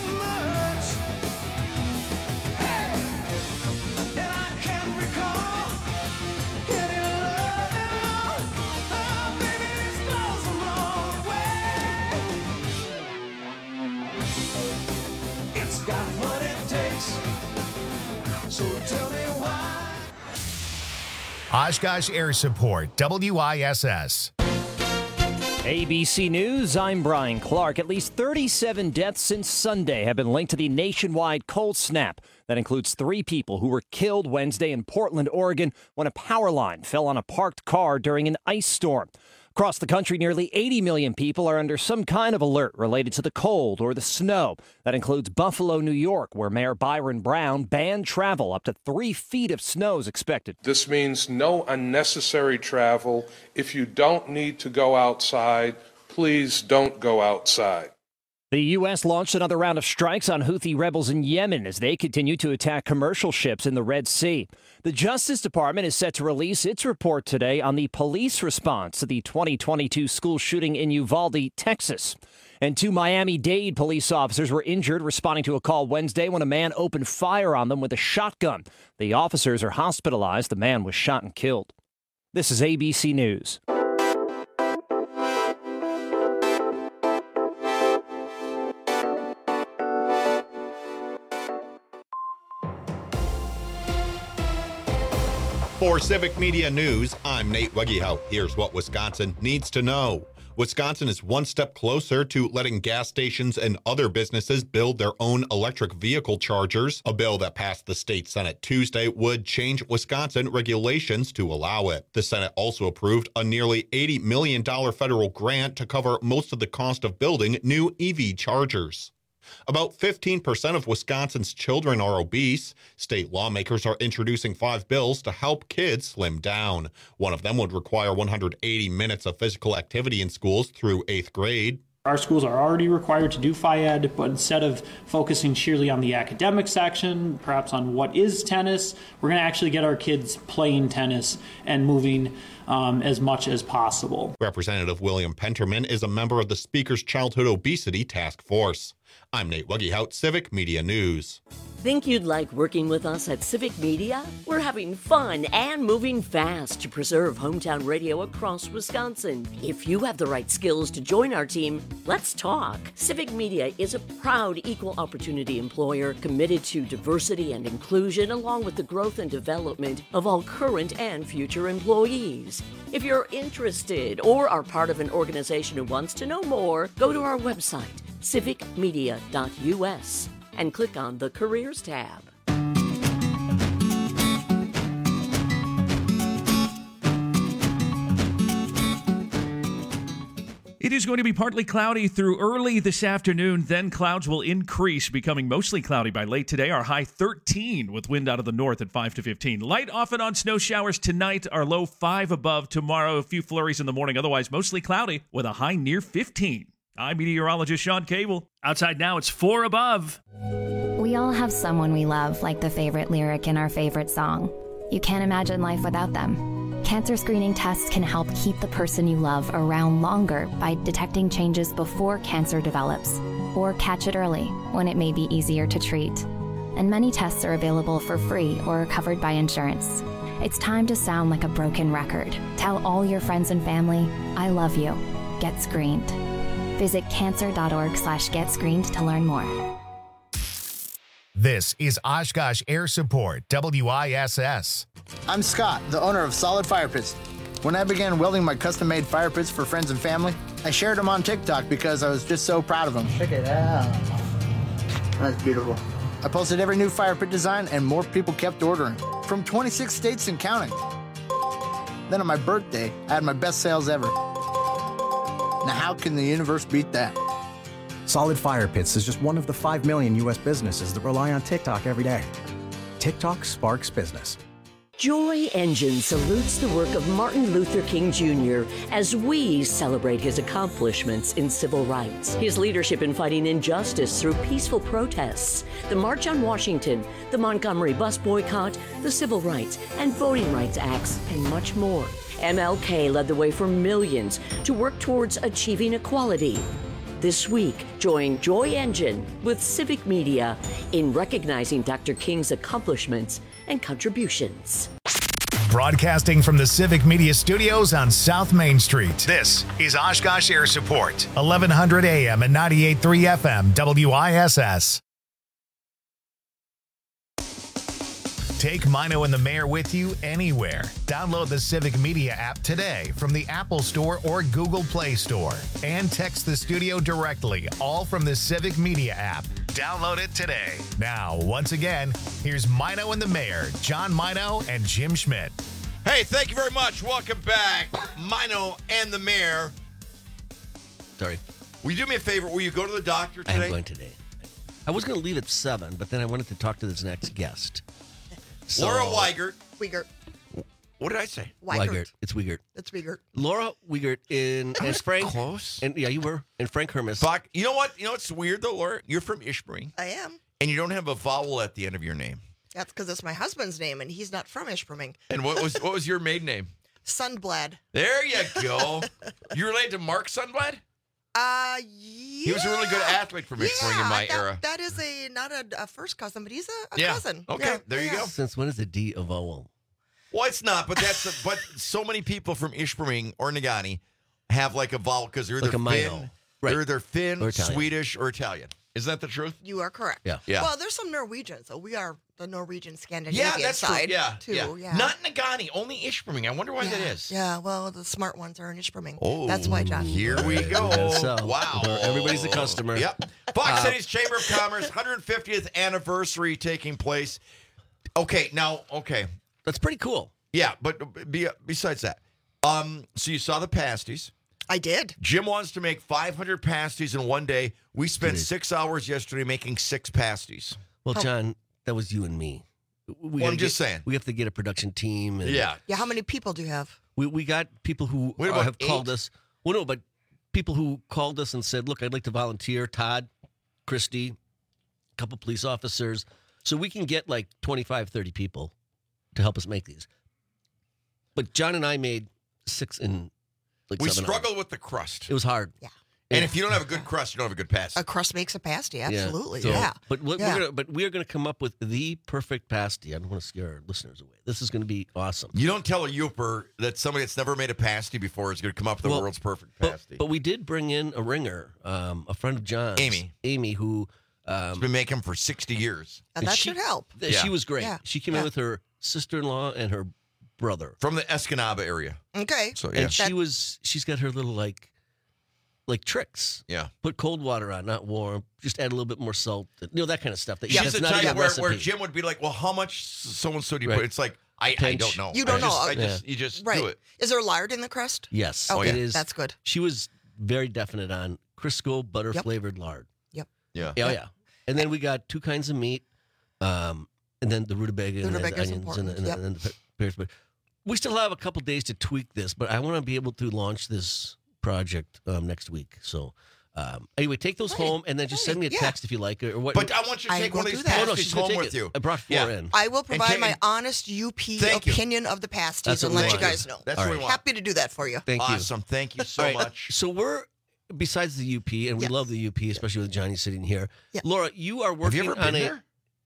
It's got what it takes. So tell me why. Oshkosh Air Support, W I S S. A B C News, I'm Brian Clark. At least thirty-seven deaths since Sunday have been linked to the nationwide cold snap. That includes three people who were killed Wednesday in Portland, Oregon, when a power line fell on a parked car during an ice storm. Across the country, nearly eighty million people are under some kind of alert related to the cold or the snow. That includes Buffalo, New York, where Mayor Byron Brown banned travel. Up to three feet of snow is expected. This means no unnecessary travel. If you don't need to go outside, please don't go outside. The U S launched another round of strikes on Houthi rebels in Yemen as they continue to attack commercial ships in the Red Sea. The Justice Department is set to release its report today on the police response to the twenty twenty-two school shooting in Uvalde, Texas. And two Miami-Dade police officers were injured responding to a call Wednesday when a man opened fire on them with a shotgun. The officers are hospitalized. The man was shot and killed. This is A B C News. For Civic Media News, I'm Nate Wegehout. Here's what Wisconsin needs to know. Wisconsin is one step closer to letting gas stations and other businesses build their own electric vehicle chargers. A bill that passed the state Senate Tuesday would change Wisconsin regulations to allow it. The Senate also approved a nearly eighty million dollars federal grant to cover most of the cost of building new E V chargers. About fifteen percent of Wisconsin's children are obese. State lawmakers are introducing five bills to help kids slim down. One of them would require one hundred eighty minutes of physical activity in schools through eighth grade. Our schools are already required to do Ph I E D, but instead of focusing sheerly on the academic section, perhaps on what is tennis, we're going to actually get our kids playing tennis and moving um, as much as possible. Representative William Penterman is a member of the Speaker's Childhood Obesity Task Force. I'm Nate Wegehout, Civic Media News. Think you'd like working with us at Civic Media? We're having fun and moving fast to preserve hometown radio across Wisconsin. If you have the right skills to join our team, let's talk. Civic Media is a proud equal opportunity employer committed to diversity and inclusion, along with the growth and development of all current and future employees. If you're interested or are part of an organization who wants to know more, go to our website, civic media dot U S, and click on the Careers tab. It is going to be partly cloudy through early this afternoon. Then clouds will increase, becoming mostly cloudy by late today. Our high thirteen with wind out of the north at five to fifteen. Light off and on snow showers tonight. Our low five above. Tomorrow, a few flurries in the morning. Otherwise, mostly cloudy with a high near fifteen. I'm meteorologist Sean Cable. Outside now, it's four above. We all have someone we love, like the favorite lyric in our favorite song. You can't imagine life without them. Cancer screening tests can help keep the person you love around longer by detecting changes before cancer develops, or catch it early when it may be easier to treat. And many tests are available for free or are covered by insurance. It's time to sound like a broken record. Tell all your friends and family, I love you. Get screened. Visit cancer.org slash get screened to learn more. This is Oshkosh Air Support, W I S S. I'm Scott, the owner of Solid Fire Pits. When I began welding my custom-made fire pits for friends and family, I shared them on TikTok because I was just so proud of them. Check it out. That's beautiful. I posted every new fire pit design and more people kept ordering, from twenty-six states and counting. Then on my birthday, I had my best sales ever. Now how can the universe beat that? Solid Fire Pits is just one of the five million U S businesses that rely on TikTok every day. TikTok sparks business. Joy Engine salutes the work of Martin Luther King Junior as we celebrate his accomplishments in civil rights, his leadership in fighting injustice through peaceful protests, the March on Washington, the Montgomery bus boycott, the Civil Rights and Voting Rights Acts, and much more. M L K led the way for millions to work towards achieving equality. This week, join Joy Engine with Civic Media in recognizing Doctor King's accomplishments and contributions. Broadcasting from the Civic Media Studios on South Main Street, this is Oshkosh Air Support, eleven hundred A M and ninety-eight point three F M, W I S S. Take Mino and the Mayor with you anywhere. Download the Civic Media app today from the Apple Store or Google Play Store. And text the studio directly, all from the Civic Media app. Download it today. Now, once again, here's Mino and the Mayor, John Mino and Jim Schmidt. Hey, thank you very much. Welcome back, Mino and the Mayor. Sorry. Will you do me a favor? Will you go to the doctor today? I'm going today. I was going to leave at seven, but then I wanted to talk to this next guest. So, Laura Weigert. Weigert. What did I say? Weigert. Weigert. It's Weigert. It's Weigert. Laura Weigert in I and was Frank. close. And yeah, you were. And Frank Hermes. Fuck. You know what? You know what's weird though, Laura? You're from Ishpeming. I am. And you don't have a vowel at the end of your name. That's because it's my husband's name, and he's not from Ishpeming. And what was what was your maiden name? Sundblad. There you go. You related to Mark Sundblad? Uh, yeah. He was a really good athlete from Ishpeming in my that, era. That is a not a, a first cousin, but he's a, a Yeah. cousin. Okay, Yeah, there you yeah. go. Since when is the D a vowel? Well, it's not, but that's a, but so many people from Ishpeming or Nagani have like a vowel because they're Like either a Mino. Finn, Right. they're either Finn, Or Italian. Swedish, or Italian. Isn't that the truth? You are correct. Yeah. Yeah. Well, there's some Norwegian, so we are the Norwegian Scandinavian Yeah, that's side true. Yeah, too. yeah. Yeah. Not Nagani, only Ishpeming. I wonder why yeah. that is. Yeah, well, the smart ones are in Ishpeming. Oh, That's why, John. Here we go. Yes, so. Wow. Everybody's a customer. Yep. Fox Uh, City's Chamber of Commerce, one hundred fiftieth anniversary taking place. Okay, now, okay. That's pretty cool. Yeah, but be, besides that, um, so you saw the pasties. I did. Jim wants to make five hundred pasties in one day. We spent Dude. six hours yesterday making six pasties. Well, John, that was you and me. We Well, gotta I'm just get- saying. We have to get a production team. And Yeah. Yeah, how many people do you have? We we got people who Wait, uh, about have called eight? us. Well, no, but people who called us and said, "Look, I'd like to volunteer." Todd, Christy, a couple police officers, so we can get like twenty-five, thirty people to help us make these. But John and I made six in like We seven struggled hours. with the crust. It was hard. Yeah. And if you don't have a good crust, you don't have a good pasty. A crust makes a pasty. Absolutely. So- Yeah. But what Yeah. we're gonna, but we are going to come up with the perfect pasty. I don't want to scare our listeners away. This is going to be awesome. You don't tell a Youper that somebody that's never made a pasty before is going to come up with the Well, world's perfect But, pasty. but we did bring in a ringer, um, a friend of John's, Amy. Amy, who um, She's been making them for sixty years. And that she- should help. th- Yeah. She was great. Yeah. She came Yeah. in with her sister-in-law and her brother, From the Escanaba area. Okay. So, yeah. and she was she's got her little like like tricks. Yeah. Put cold water on, not warm. Just add a little bit more salt. You know, that kind of stuff. That She's that's the not in type the where, recipe. where Jim would be like, well, how much so-and-so do you Right. put? It's like, I, I Pinch. don't know. You don't I just, know. I just, You just Right. do it. Is there lard in the crust? Yes, Okay, it is. that's good. She was very definite on Crisco butter Yep. flavored lard. Yep. Yeah. Yeah, yeah. And then we got two kinds of meat, um, and then the rutabaga and the Rutabaga is onions and the, important, and, the, yep. and the pears. But we still have a couple days to tweak this, but I want to be able to launch this project um, next week. So um, anyway, take those home and then just send me a yeah. text if you like it or what. But I want you to I take one will of these do that. Oh, no, pasties she's gonna home take with it. you. I brought four Yeah. in. I will provide can- my honest U P Thank you. opinion of the pasties That's and what let we you want. guys know. That's All what we right. want. Happy to do that for you. Thank you. Awesome. Thank you so All right, much. So we're besides the U P, and we Yes. love the U P, especially with Johnny sitting here. Yeah. Laura, you are Have working you ever on been a. there?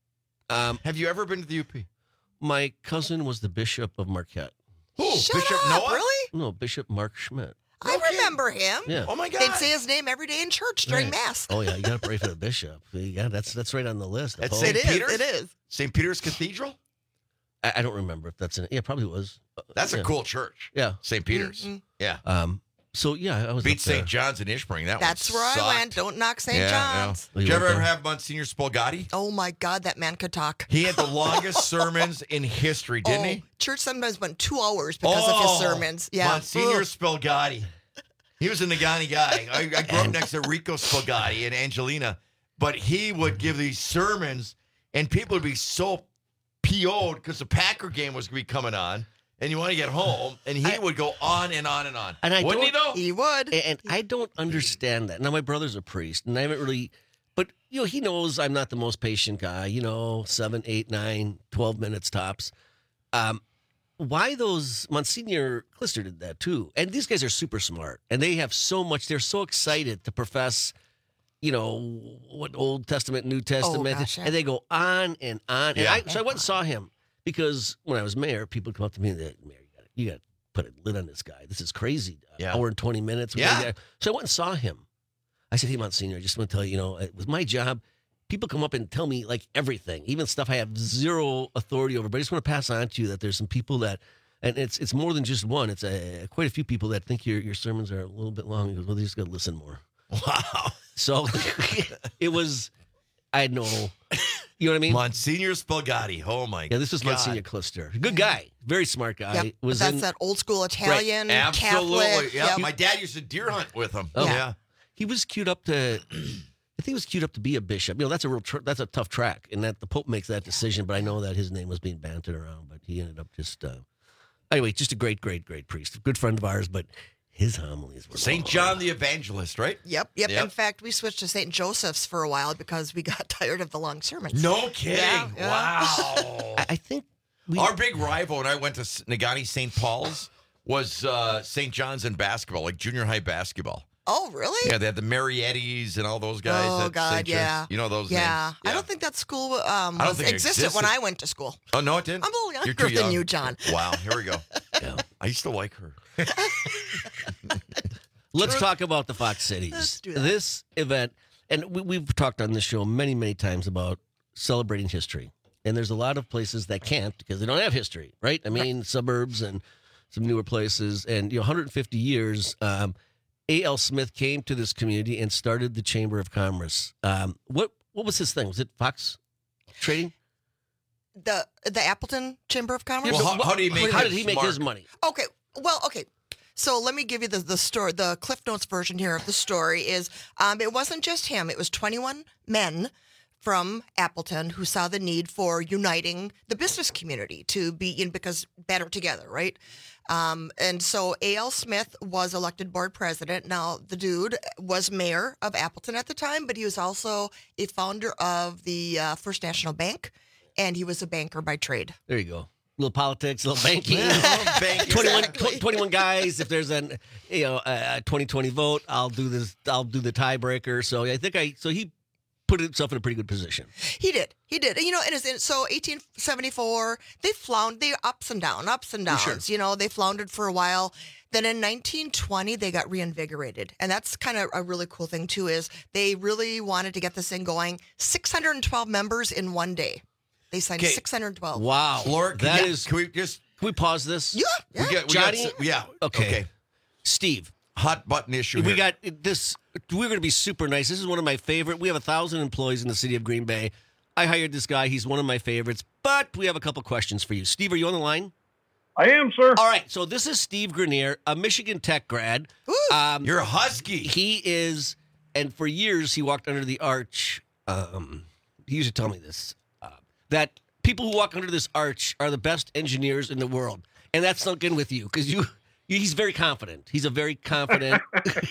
Um, Have you ever been to the U P? my cousin was the bishop of Marquette. Who? Shut Bishop up, Noah? really? No, Bishop Mark Schmidt. I remember him. Yeah. Oh, my God. They'd say his name every day in church during Right. Mass. Oh yeah, you got to pray for the bishop. Yeah, that's that's right on the list. At Oh, Saint It is. Peter's? It is. Saint Peter's Cathedral? I, I don't remember if that's in it. Yeah, probably was. Uh, That's yeah. a cool church. Yeah. Saint Peter's. Mhm. Yeah. Um. So yeah, I was Beat up there. Saint John's in Ishpeming. That That's one where sucked. I went. Don't knock Saint Yeah, John's. yeah. Did you ever, ever have Monsignor Spolgatti? Oh my God, that man could talk. He had the longest sermons in history, didn't oh, he? Church sometimes went two hours because of his sermons. Yeah. Monsignor Ugh. Spolgatti. He was a Nagani guy. I, I grew up next to Rico Spolgatti and Angelina, but he would give these sermons, and people would be so P O'd because the Packer game was going to be coming on, and you want to get home, and he would go on and on and on. And I Wouldn't he, don't- though? He would. And I don't understand that. Now, my brother's a priest, and I haven't really, but, you know, he knows I'm not the most patient guy, you know, seven, eight, nine, twelve minutes tops. Um, why those, Monsignor Clister did that too. And these guys are super smart, and they have so much, they're so excited to profess, you know, what Old Testament, New Testament, gosh, yeah. and they go on and on. And Yeah. I, so I went and saw him because when I was mayor, people would come up to me and they're like, Mayor, you got you got to put a lid on this guy. This is crazy. Yeah. Hour and twenty minutes. we Yeah. gotta get-" So I went and saw him. I said, hey, Monsignor, I just want to tell you, you know, it was my job. People come up and tell me like everything, even stuff I have zero authority over. But I just want to pass on to you that there's some people that, and it's it's more than just one. It's a, quite a few people that think your your sermons are a little bit long. He goes, well, they just got to listen more. Wow. So it was, I had no, you know what I mean? Monsignor Spalgatti. Oh, my God. Yeah, this was Monsignor Klister. Good guy. Very smart guy. Yep. Was That's in, that old school Italian, Right. Absolutely. Catholic. Yeah, Yep. my dad used to deer hunt with him. Oh, Yeah. He was queued up to, I think he was queued up to be a bishop. You know, that's a real, tr- that's a tough track, and that the Pope makes that decision. But I know that his name was being bantered around, but he ended up just, uh, anyway, just a great, great, great priest, a good friend of ours. But his homilies were Saint long. John the Evangelist, right? Yep, yep, Yep. In fact, we switched to Saint Joseph's for a while because we got tired of the long sermons. No kidding. Yeah, yeah. Wow. I, I think we, Our big rival when I went to S- Nagani Saint Paul's was uh, Saint John's in basketball, like junior high basketball. Oh, really? Yeah, they had the Mariettis and all those guys. Oh, at God, Saint John's. yeah. You know those yeah. names? I don't think that school um, I don't was, think it existed, when existed. I went to school. Oh, no, it didn't? I'm a little You're younger too than young. you, John. Wow, here we go. Yeah. I used to like her. Let's talk about the Fox Cities. Let's do that. This event, and we, we've talked on this show many, many times about celebrating history. And there's a lot of places that can't because they don't have history, right? I mean, suburbs and some newer places. And, you know, one hundred fifty years, um, A L. Smith came to this community and started the Chamber of Commerce. Um, what what was his thing? Was it Fox Trading? The the Appleton Chamber of Commerce. Well, how, how do you make How it did he make smart? his money? Okay. Well, okay. So let me give you the the story. The Cliff Notes version here of the story is um, it wasn't just him. It was twenty-one men from Appleton who saw the need for uniting the business community to be in because better together, right? Um, and so A L. Smith was elected board president. Now, the dude was mayor of Appleton at the time, but he was also a founder of the uh, First National Bank, and he was a banker by trade. There you go. A little politics, a little banking. Yeah, banking. twenty-one, Exactly. tw- twenty-one guys. If there's an, you know, a twenty twenty vote, I'll do this. I'll do the tiebreaker. So I think I. So he put himself in a pretty good position. He did. He did. And, you know, and it's, so eighteen seventy-four, they floundered, they ups and downs, ups and downs. Sure. You know, they floundered for a while. Then in nineteen twenty, they got reinvigorated. And that's kind of a really cool thing, too, is they really wanted to get this thing going. six hundred twelve members in one day. They signed Okay. six hundred twelve. Wow, Laura, can that you- is. Can we just... Can we pause this? Yeah, yeah. We got, we Johnny? got, yeah. Okay. Steve, Hot button issue we here. got this. We're going to be super nice. This is one of my favorite. We have a thousand employees in the city of Green Bay. I hired this guy. He's one of my favorites. But we have a couple questions for you. Steve, are you on the line? I am, sir. All right. So this is Steve Grenier, a Michigan Tech grad. Um, You're a Husky. He is, and for years he walked under the arch. Um, he used to tell me this uh, that people who walk under this arch are the best engineers in the world, and that's sunk in with you because you. He's very confident. He's a very confident,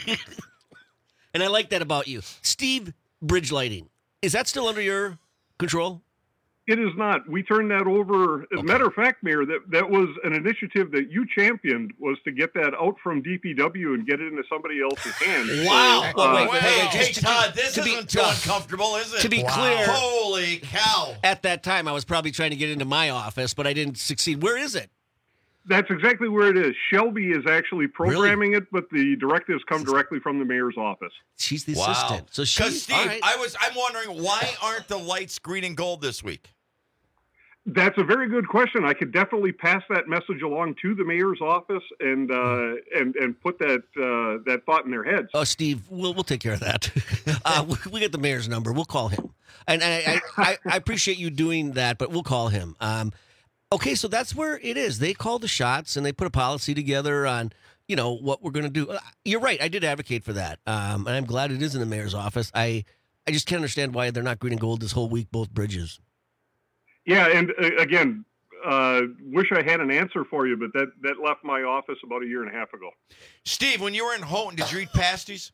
and I like that about you, Steve. Bridge lighting, is that still under your control? It is not. We turned that over. As a matter of fact, Mayor, that, that was an initiative that you championed, was to get that out from D P W and get it into somebody else's hands. Wow. So, Well, uh, wait, wait, Hey, wait, hey, just to Todd, be- this to be- isn't too uh, uncomfortable, is it? to be clear- Holy cow. At that time, I was probably trying to get into my office, but I didn't succeed. Where is it? That's exactly where it is. Shelby is actually programming it, but the directives come directly from the mayor's office. She's the Wow. assistant. So Because she's Steve, all right. I was I'm wondering why aren't the lights green and gold this week? That's a very good question. I could definitely pass that message along to the mayor's office and uh, and and put that uh, that thought in their heads. Oh, Steve, we'll we'll take care of that. uh, we, we get the mayor's number. We'll call him, and I I, I I appreciate you doing that, but we'll call him. Um, okay, so that's where it is. They call the shots, and they put a policy together on you know what we're going to do. Uh, You're right. I did advocate for that, um, and I'm glad it is in the mayor's office. I I just can't understand why they're not green and gold this whole week, both bridges. Yeah, and uh, again, uh, wish I had an answer for you, but that, that left my office about a year and a half ago. Steve, when you were in Houghton, did you eat pasties?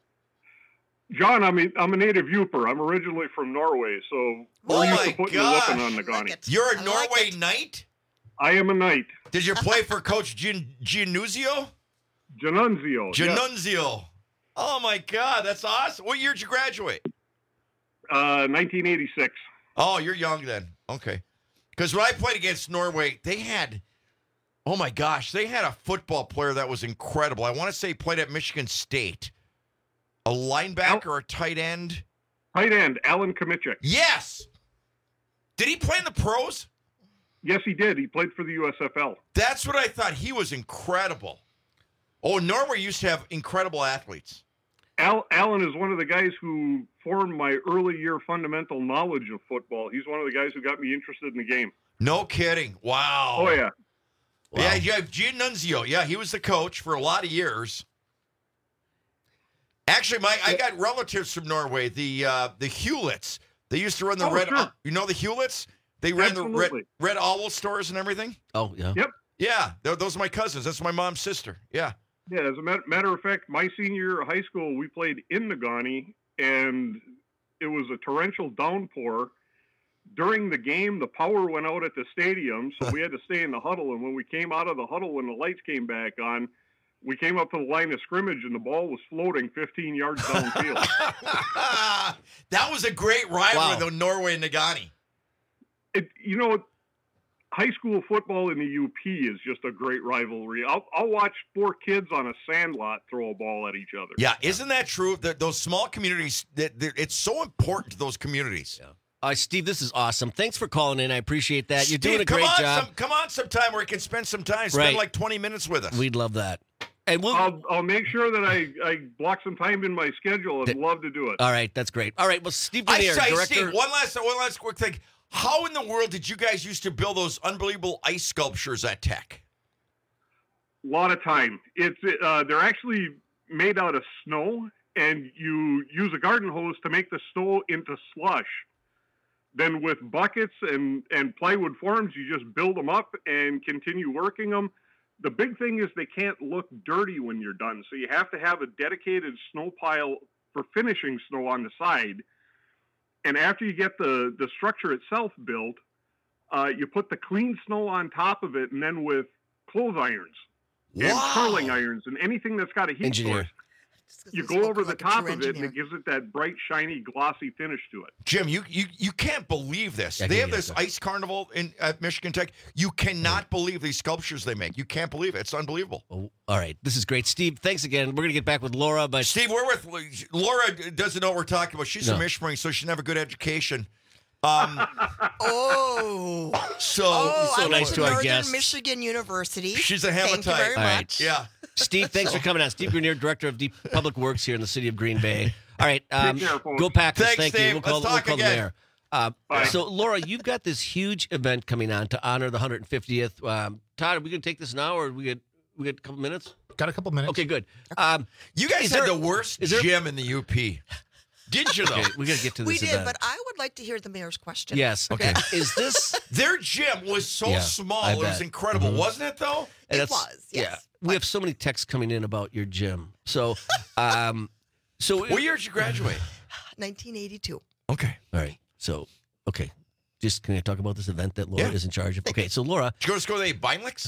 John, I'm a, I'm a native Yooper. I'm originally from Norway, so we're Oh used my to putting gosh. the whooping on the Ghani. You're a Norway Knight? I am a knight. Did you play for Coach Gian- Giannuzio? Janunzio. yes. Giannunzio. Oh my God, that's awesome. What year did you graduate? Uh, nineteen eighty-six. Oh, you're young then. Okay. Because when I played against Norway, they had, oh my gosh, they had a football player that was incredible. I want to say he played at Michigan State. A linebacker or a tight end? Tight end, Alan Kamichek. Yes. Did he play in the pros? Yes, he did. He played for the U S F L. That's what I thought. He was incredible. Oh, Norway used to have incredible athletes. Al, Alan is one of the guys who formed my early year fundamental knowledge of football. He's one of the guys who got me interested in the game. No kidding. Wow. Oh, yeah. Wow. Yeah, yeah, Giannunzio. Yeah, he was the coach for a lot of years. Actually, my I got relatives from Norway, the uh, the Hewletts. They used to run the Oh, red. sure. You know the Hewletts? They ran Absolutely. the red red owl stores and everything. Oh yeah. Yep. Yeah, they're- those are my cousins. That's my mom's sister. Yeah. Yeah, as a mat- matter of fact, my senior year of high school, we played in Nagani, and it was a torrential downpour. During the game, the power went out at the stadium, so we had to stay in the huddle. And when we came out of the huddle, when the lights came back on, we came up to the line of scrimmage, and the ball was floating fifteen yards downfield. That was a great rivalry, Wow. though, Norway and Nagani. It, you know, high school football in the U P is just a great rivalry. I'll, I'll watch four kids on a sandlot throw a ball at each other. Yeah, isn't that true? That those small communities, that that it's so important to those communities. Yeah. Uh, Steve, this is awesome. Thanks for calling in. I appreciate that. You're Steve, doing a come great on, job. Some, come on sometime where you can spend some time. Spend Right. like twenty minutes with us. We'd love that. And we'll. I'll, I'll make sure that I, I block some time in my schedule. I'd Th- love to do it. All right, that's great. All right, well, Steve I Grenier, say, director. Steve, one last, one last quick thing. How in the world did you guys used to build those unbelievable ice sculptures at Tech? A lot of time. It's uh, they're actually made out of snow, and you use a garden hose to make the snow into slush. Then with buckets and, and plywood forms, you just build them up and continue working them. The big thing is they can't look dirty when you're done, so you have to have a dedicated snow pile for finishing snow on the side. And after you get the, the structure itself built, uh, you put the clean snow on top of it, and then with clothes irons and Wow. curling irons and anything that's got a heat Engineer. source, you go over the top of it, and it gives it that bright, shiny, glossy finish to it. Jim, you you, you can't believe this. I They can have hear this that. ice carnival in at Michigan Tech. You cannot believe these sculptures they make. You can't believe it. It's unbelievable. Oh, all right, this is great, Steve. Thanks again. We're gonna get back with Laura, but Steve, we're with Laura. Doesn't know what we're talking about. She's No. from Michigan, so she didn't have a good education. Um, Oh. so Oh, so I nice went to to our Northern guest. Michigan University. she's a Thank you hematite. very All much. right. Yeah. Steve, thanks for coming on. Steve Grenier, director of Deep Public Works here in the city of Green Bay. All right, um, care, folks. go Packers. Thanks, Thank Steve. you. We'll call, Let's we'll talk call the again. mayor. Uh, Bye. so, Laura, you've got this huge event coming on to honor the one hundred fiftieth. Um, Todd, are we going to take this now, or we get we get a couple minutes? Got a couple minutes. Okay, good. Um, You guys Is had there- the worst is there- gym in the U P. Did you though? okay, we got to get to this We did, event. but I would like to hear the mayor's question. Yes. Okay. Is this? Their gym was so Yeah, small. I It was bet. incredible, Mhm. wasn't it though? And It that's- was, yes. Yeah. We have so many texts coming in about your gym. So, um, so What year did you graduate? nineteen eighty-two. Okay. all right. So, okay. Just can I talk about this event that Laura Yeah. is in charge of? Okay. So, Laura, Did you go to school with Beinlichs?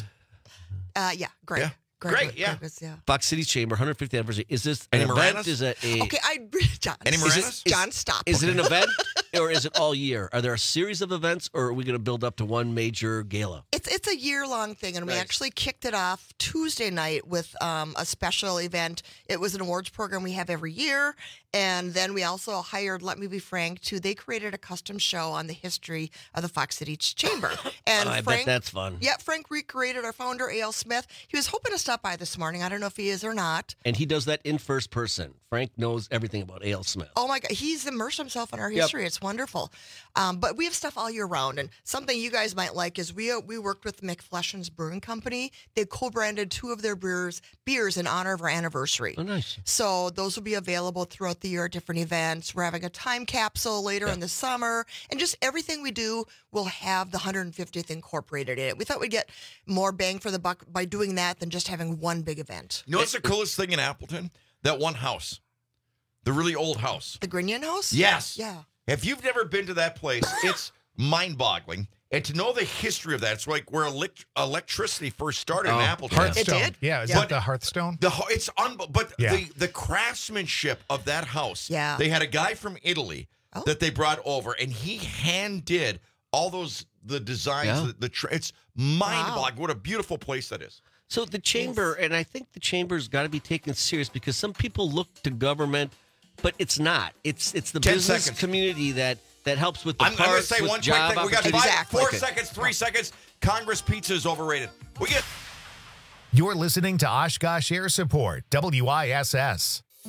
Uh, yeah, Greg. Yeah. Greg Great, was- yeah. Greg was- yeah. Fox City Chamber, one hundred fiftieth anniversary. Is this an Any event? Moranas? Is it a? Okay, I John. Any Is Moranas? it- John, stop. Is it an event or is it all year? Are there a series of events, or are we going to build up to one major gala? It's it's a year long thing, and we Nice. actually kicked it off Tuesday night with um, a special event. It was an awards program we have every year, and then we also hired Let Me Be Frank to. They created a custom show on the history of the Fox City Chamber, and Oh, I Frank, bet that's fun. Yeah, Frank recreated our founder A L Smith. He was hoping to stop by this morning. I don't know if he is or not. And he does that in first person. Frank knows everything about A L Smith. Oh my God, he's immersed himself in our Yep. history. It's wonderful. Um, but we have stuff all year round, and something you guys might like is we uh, we worked with McFleshens Brewing Company. They co-branded two of their beers beers in honor of our anniversary. Oh, nice. So those will be available throughout the year at different events. We're having a time capsule later in the summer, and just everything we do will have the one hundred fiftieth incorporated in it. We thought we'd get more bang for the buck by doing that than just having one big event. You know what's the coolest thing in Appleton? That one house. The really old house. The Grinion House? Yes. Yeah. If you've never been to that place, it's mind-boggling. And to know the history of that, it's like where elect- electricity first started Oh, in Appleton. Hearthstone. It did? Yeah, is Yeah. that the Hearthstone? The ho- it's un- but Yeah. the the craftsmanship of that house. Yeah. They had a guy from Italy Oh. that they brought over, and he hand did all those the designs. Yeah. The, the tra- it's mind-boggling. What a beautiful place that is. So the chamber, and I think the chamber's got to be taken serious because some people look to government, but it's not. It's it's the Ten business seconds. community that that helps with the I'm, I'm going to parks, say with one quick job thing. We got five, opportunities. four Okay. seconds, three seconds. Congress pizza is overrated. We get. You're listening to Oshkosh Air Support, W I S S.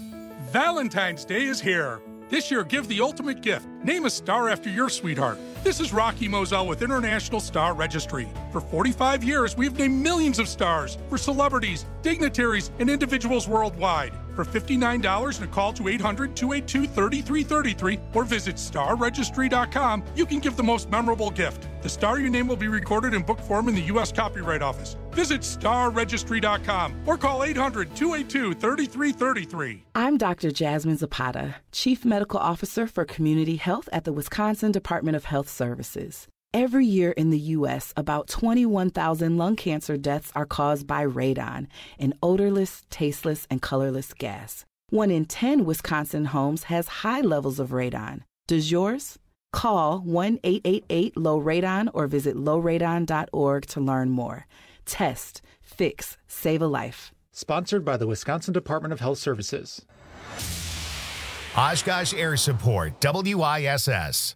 Valentine's Day is here. This year, give the ultimate gift. Name a star after your sweetheart. This is Rocky Moselle with International Star Registry. For forty-five years, we've named millions of stars for celebrities, dignitaries, and individuals worldwide. For fifty-nine dollars and a call to eight hundred, two eight two, three three three three or visit star registry dot com, you can give the most memorable gift. The star your name will be recorded in book form in the U S Copyright Office. Visit star registry dot com or call eight hundred, two eight two, three three three three. I'm Doctor Jasmine Zapata, Chief Medical Officer for Community Health at the Wisconsin Department of Health Services. Every year in the U S, about twenty-one thousand lung cancer deaths are caused by radon, an odorless, tasteless, and colorless gas. One in ten Wisconsin homes has high levels of radon. Does yours? Call one eight eight eight low radon or visit low radon dot org to learn more. Test, fix, save a life. Sponsored by the Wisconsin Department of Health Services. Oshkosh Air Support, W I S S.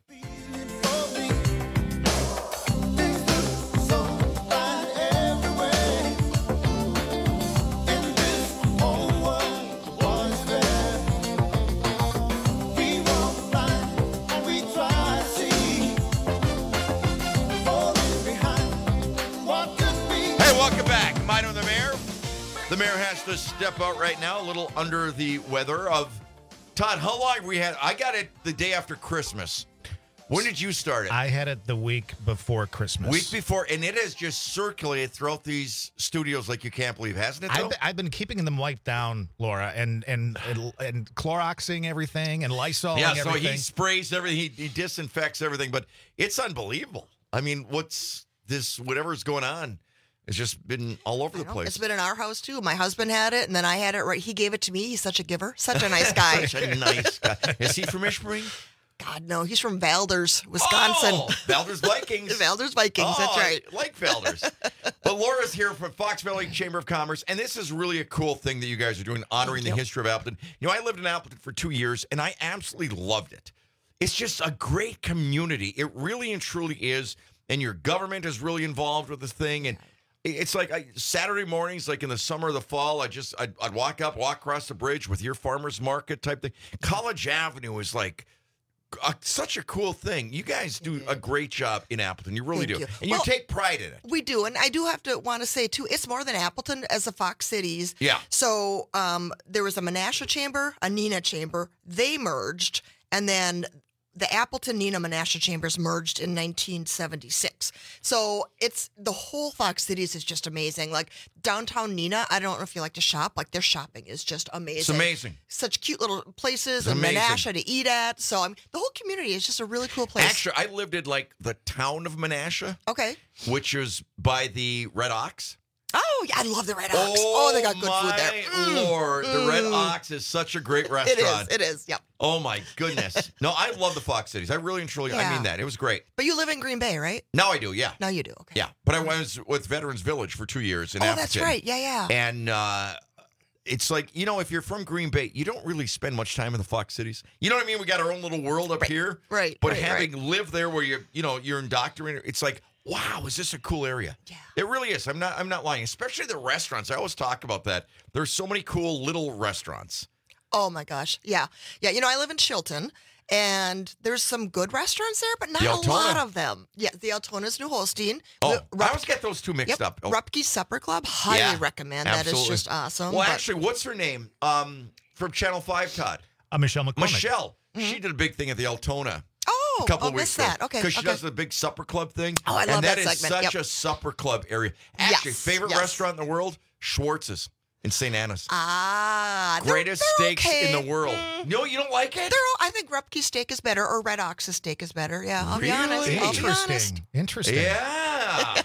The mayor has to step out right now, a little under the weather. Of Todd, how long we had? I got it the day after Christmas. When did you start it? I had it the week before Christmas. Week before, and it has just circulated throughout these studios like you can't believe, hasn't it? Though? I've been, I've been keeping them wiped down, Laura, and and and, and Cloroxing everything and Lysoling yeah, everything. so he sprays everything, he, he disinfects everything, but it's unbelievable. I mean, what's this? Whatever's going on. It's just been all over the place. It's been in our house, too. My husband had it, and then I had it right. He gave it to me. He's such a giver. Such a nice guy. Such a nice guy. Is he from Ishpeming? God, no. He's from Valders, Wisconsin. Oh, Valders Vikings. Valders Vikings, oh, that's right. I like Valders. But Laura's here from Fox Valley Chamber of Commerce, and this is really a cool thing that you guys are doing, honoring the history of Appleton. You know, I lived in Appleton for two years, and I absolutely loved it. It's just a great community. It really and truly is, and your government is really involved with this thing, and it's like I, Saturday mornings, like in the summer or the fall, I just, I'd, I'd walk up, walk across the bridge with your farmer's market type thing. College Avenue is like a, such a cool thing. You guys do a great job in Appleton. You really Thank do. you. And Well, you take pride in it. We do, and I do have to want to say, too, it's more than Appleton as the Fox Cities. Yeah. So um, there was a Menasha Chamber, a Neenah Chamber. They merged, and then the Appleton Neenah Menasha Chambers merged in nineteen seventy-six. So it's the whole Fox Cities is just amazing. Like downtown Neenah, I don't know if you like to shop. Like their shopping is just amazing. It's amazing. Such cute little places It's and amazing. Menasha to eat at. So I mean, the whole community is just a really cool place. Actually, I lived in like the town of Menasha. Okay. Which is by the Red Ox. Oh, yeah, I love the Red Ox. Oh, Oh, they got good food there. my Lord, the Red Ox is such a great It restaurant. is. It is. Yep. Oh my goodness. No, I love the Fox Cities. I really and truly, I Yeah. mean that. It was great. But you live in Green Bay, right? Now I do, yeah. Now you do. Okay. Yeah, but I was with Veterans Village for two years in Oh, Appleton. that's right. Yeah, yeah. And uh, it's like, you know, if you're from Green Bay, you don't really spend much time in the Fox Cities. You know what I mean? We got our own little world up here. Right. But right, having right. lived there where you're, you know, you're indoctrinated, it's like, wow, is this a cool area? Yeah. It really is. I'm not I'm not lying. Especially the restaurants. I always talk about that. There's so many cool little restaurants. Oh my gosh. Yeah. Yeah. You know, I live in Chilton and there's some good restaurants there, but not The a Altona. lot of them. Yeah. The Altona's New Holstein. Oh, The I always get those two mixed yep, up. Oh. Rupke's Supper Club. Highly Yeah, recommend. That is absolutely. just awesome. Well, but- actually, what's her name? Um, from Channel five, Todd. Uh, Michelle McCormick. Michelle. She did a big thing at the Altona. Oh, a couple I'll of weeks miss that. ago. Okay, Because she okay. does the big supper club thing. Oh, I love and that that is segment. such Yep. a supper club area. Actually, Yes, favorite yes. restaurant in the world? Schwartz's in Saint Anna's. Ah, they're- Greatest they're steaks okay. in the world. No, you don't like it? They're all, I think Rupke's steak is better, or Red Ox's steak is better. Yeah, I'll be honest. Really? I'll be honest. Interesting. Interesting. Yeah.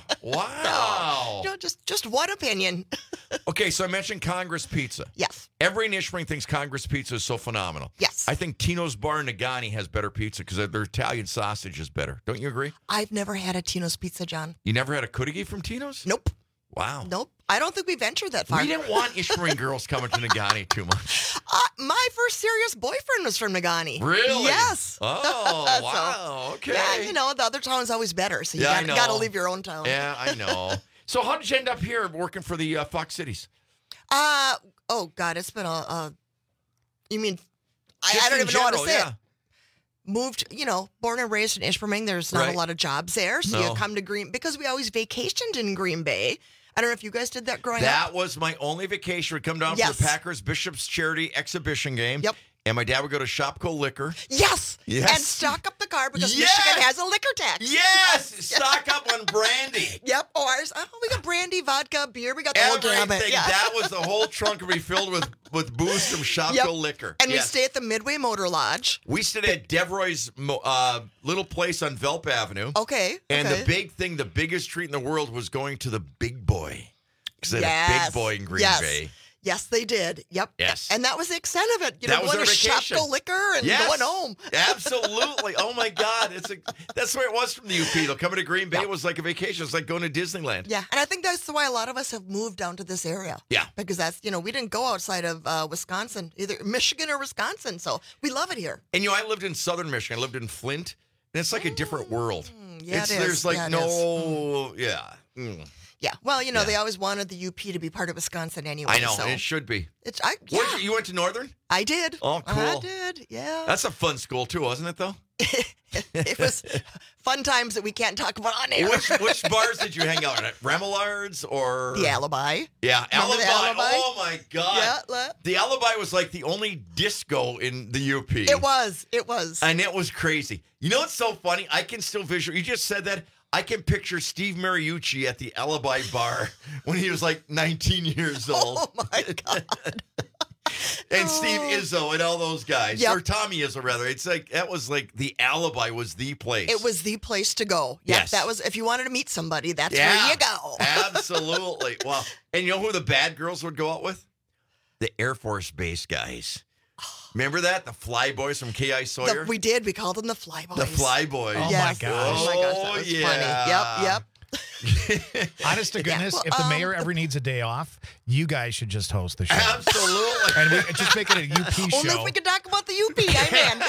Wow. You know, just just one opinion. Okay, so I mentioned Congress Pizza. Yes. Every Nishpring thinks Congress Pizza is so phenomenal. Yes. I think Tino's Bar in Nagani has better pizza because their Italian sausage is better. Don't you agree? I've never had a Tino's Pizza, John. You never had a kudigi from Tino's? Nope. Wow. Nope. I don't think we ventured that far. We didn't want Ishpeming girls coming to Nagani too much. Uh, my first serious boyfriend was from Nagani. Really? Yes. Oh, So, wow. Okay. Yeah, you know, the other town's always better, so you Yeah, I got, know. got to leave your own town. Yeah, I know. So how did you end up here working for the uh, Fox Cities? Uh, oh, God, it's been a, a You mean, I, Just I don't in even know how general, to say yeah. it. Moved, you know, born and raised in Ishpeming. There's not Right. a lot of jobs there. So No. you come to Green, because we always vacationed in Green Bay. I don't know if you guys did that growing up. That was my only vacation. We'd come down Yes. for the Packers Bishops Charity Exhibition game. Yep. And my dad would go to Shopko Liquor. Yes. Yes. And stock up the car because Yes. Michigan has a liquor tax. Yes. Stock up on brandy. Yep. Ours. Oh, we got brandy, vodka, beer. We got the whole gamut. Everything. Yeah. That was the whole trunk would be filled with, with booze from Shopko Yep. Liquor. And we Yes. stay at the Midway Motor Lodge. We stayed at Devroy's mo- uh, little place on Velp Avenue. Okay. And okay. the big thing, the biggest treat in the world was going to the Big Boy. Because they had a Yes. Big Boy in Green yes. Bay. Yes, they did. Yep. Yes. And that was the extent of it. You That know, was going our to vacation. Shopko Liquor and Yes. going home. Absolutely. Oh my God. It's a that's the way it was from the U P. Though coming to Green Bay was like a vacation. It's like going to Disneyland. Yeah, and I think that's why a lot of us have moved down to this area. Yeah. Because that's, you know, we didn't go outside of uh, Wisconsin, either Michigan or Wisconsin. So we love it here. And you know, I lived in southern Michigan. I lived in Flint, and it's like a different world. yeah, it's, it is. There's like Yeah, it no, yeah. Mm. Yeah. Well, you know, they always wanted the U P to be part of Wisconsin anyway. I know, So and it should be. it's I yeah. Where'd you, you went to Northern? I did. Oh, cool. I did. Yeah. That's a fun school too, wasn't it? Though. It was fun times that we can't talk about on air. Which which bars did you hang out at? Remolards or The Alibi. Yeah, Remember Alibi. the Alibi? Oh my God. Yeah, le- The Alibi was like the only disco in the U P. It was. It was. And it was crazy. You know what's so funny? I can still visualize. You just said that. I can picture Steve Mariucci at the Alibi bar when he was like nineteen years old. Oh my God. And Steve Izzo and all those guys. Yep. Or Tommy Izzo, rather. It's like, that was like, the Alibi was the place. It was the place to go. Yep, Yes. that was, if you wanted to meet somebody, that's Yeah. where you go. Absolutely. Wow. And you know who the bad girls would go out with? The Air Force Base guys. Remember that? The Fly Boys from K I Sawyer? The- we did. We called them the Fly Boys. The Fly Boys. Oh, Yes. my gosh. Oh my gosh, that was yeah. funny. Yep, yep. Honest to goodness, well, if the um, mayor ever needs a day off, you guys should just host the show. Absolutely. And we just make it a U P Only show. if we could talk about the U P, I'm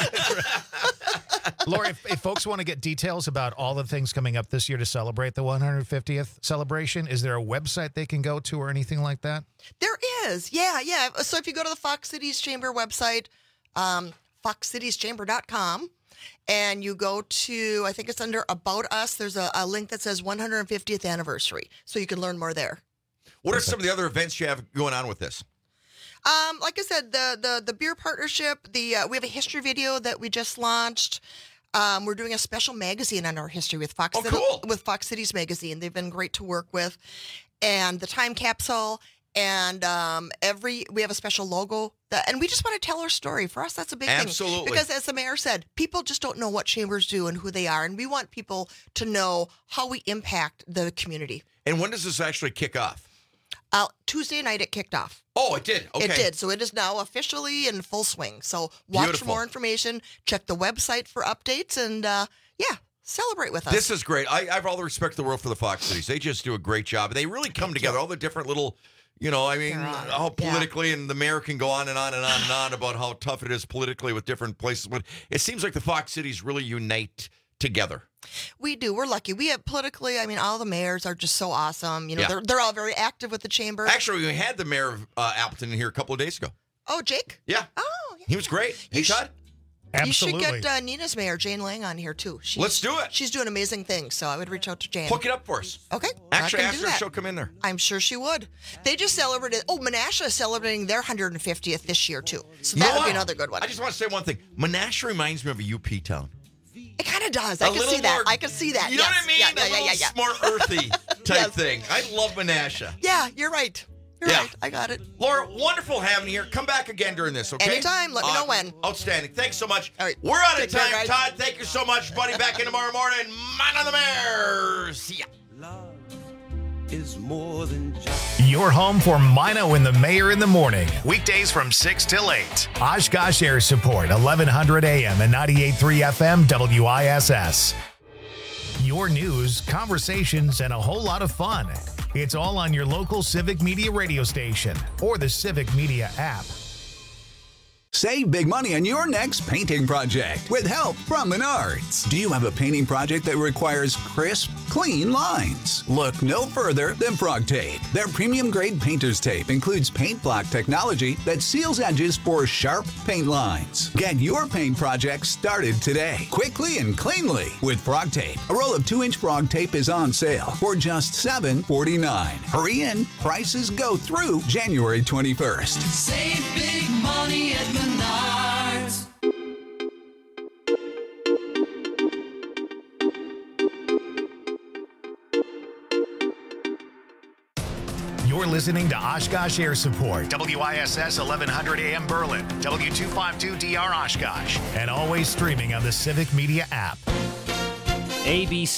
in. Laura, if, if folks want to get details about all the things coming up this year to celebrate the one hundred fiftieth celebration, is there a website they can go to or anything like that? There is. Yeah, yeah. So if you go to the Fox Cities Chamber website, um, fox cities chamber dot com, and you go to, I think it's under About Us, there's a, a link that says one hundred fiftieth anniversary. So you can learn more there. What are some of the other events you have going on with this? Um, like I said, the the the beer partnership, the uh, we have a history video that we just launched. Um, we're doing a special magazine on our history with Fox Oh, City, cool. with Fox Cities Magazine. They've been great to work with, and the time capsule. And um, every we have a special logo that, and we just want to tell our story. For us, that's a big Absolutely. thing. Because as the mayor said, people just don't know what chambers do and who they are, and we want people to know how we impact the community. And when does this actually kick off? Uh, Tuesday night it kicked off. Oh, it did. Okay. It did. So it is now officially in full swing. So watch Beautiful. for more information. Check the website for updates, and uh, yeah, celebrate with us. This is great. I, I have all the respect in the world for the Fox Cities. They just do a great job. They really come together. All the different little, you know, I mean, how politically, and the mayor can go on and on and on and on about how tough it is politically with different places. But it seems like the Fox Cities really unite together. We do. We're lucky. We have politically, I mean, all the mayors are just so awesome. You know, Yeah. they're they're all very active with the chamber. Actually, we had the mayor of uh, Appleton in here a couple of days ago. Oh, Jake? Yeah. Oh, He was great. Hey, Todd? You should get uh, Nina's mayor, Jane Lang, on here, too. She's, Let's do it. She's doing amazing things, so I would reach out to Jane. Hook it up for us. Okay. Actually, I can ask do her if that. she'll come in there. I'm sure she would. They just celebrated, oh, Menasha is celebrating their one hundred fiftieth this year, too. So You that know would be what? another good one. I just want to say one thing. Menasha reminds me of a U P town. It kind of does. A I can little see that. more- I can see that. You know yes. what I mean? Yeah, a yeah, yeah, little yeah, yeah. more earthy type Yes. thing. I love Menasha. Yeah, you're right. You're Yeah. right. I got it. Laura, wonderful having you here. Come back again during this, okay? Anytime. Let me know when. Outstanding. Thanks so much. All right. We're out of Take care, time, guys. Todd. Thank you so much, buddy. Back in tomorrow morning. Man on the Mayor. See ya. Is more than just Your home for Mino and the Mayor in the morning. Weekdays from six till eight. Oshkosh Air Support, eleven hundred A M and ninety-eight point three F M W I S S. Your news, conversations, and a whole lot of fun. It's all on your local Civic Media radio station or the Civic Media app. Save big money on your next painting project with help from Menards. Do you have a painting project that requires crisp, clean lines? Look no further than Frog Tape. Their premium grade painter's tape includes paint block technology that seals edges for sharp paint lines. Get your paint project started today, quickly and cleanly with Frog Tape. A roll of two inch Frog Tape is on sale for just seven forty-nine. Hurry in, prices go through January twenty-first. Save big money at Menards. You're listening to Oshkosh Air Support, W I S S eleven hundred A M Berlin, W two fifty-two D R Oshkosh, and always streaming on the Civic Media app. A B C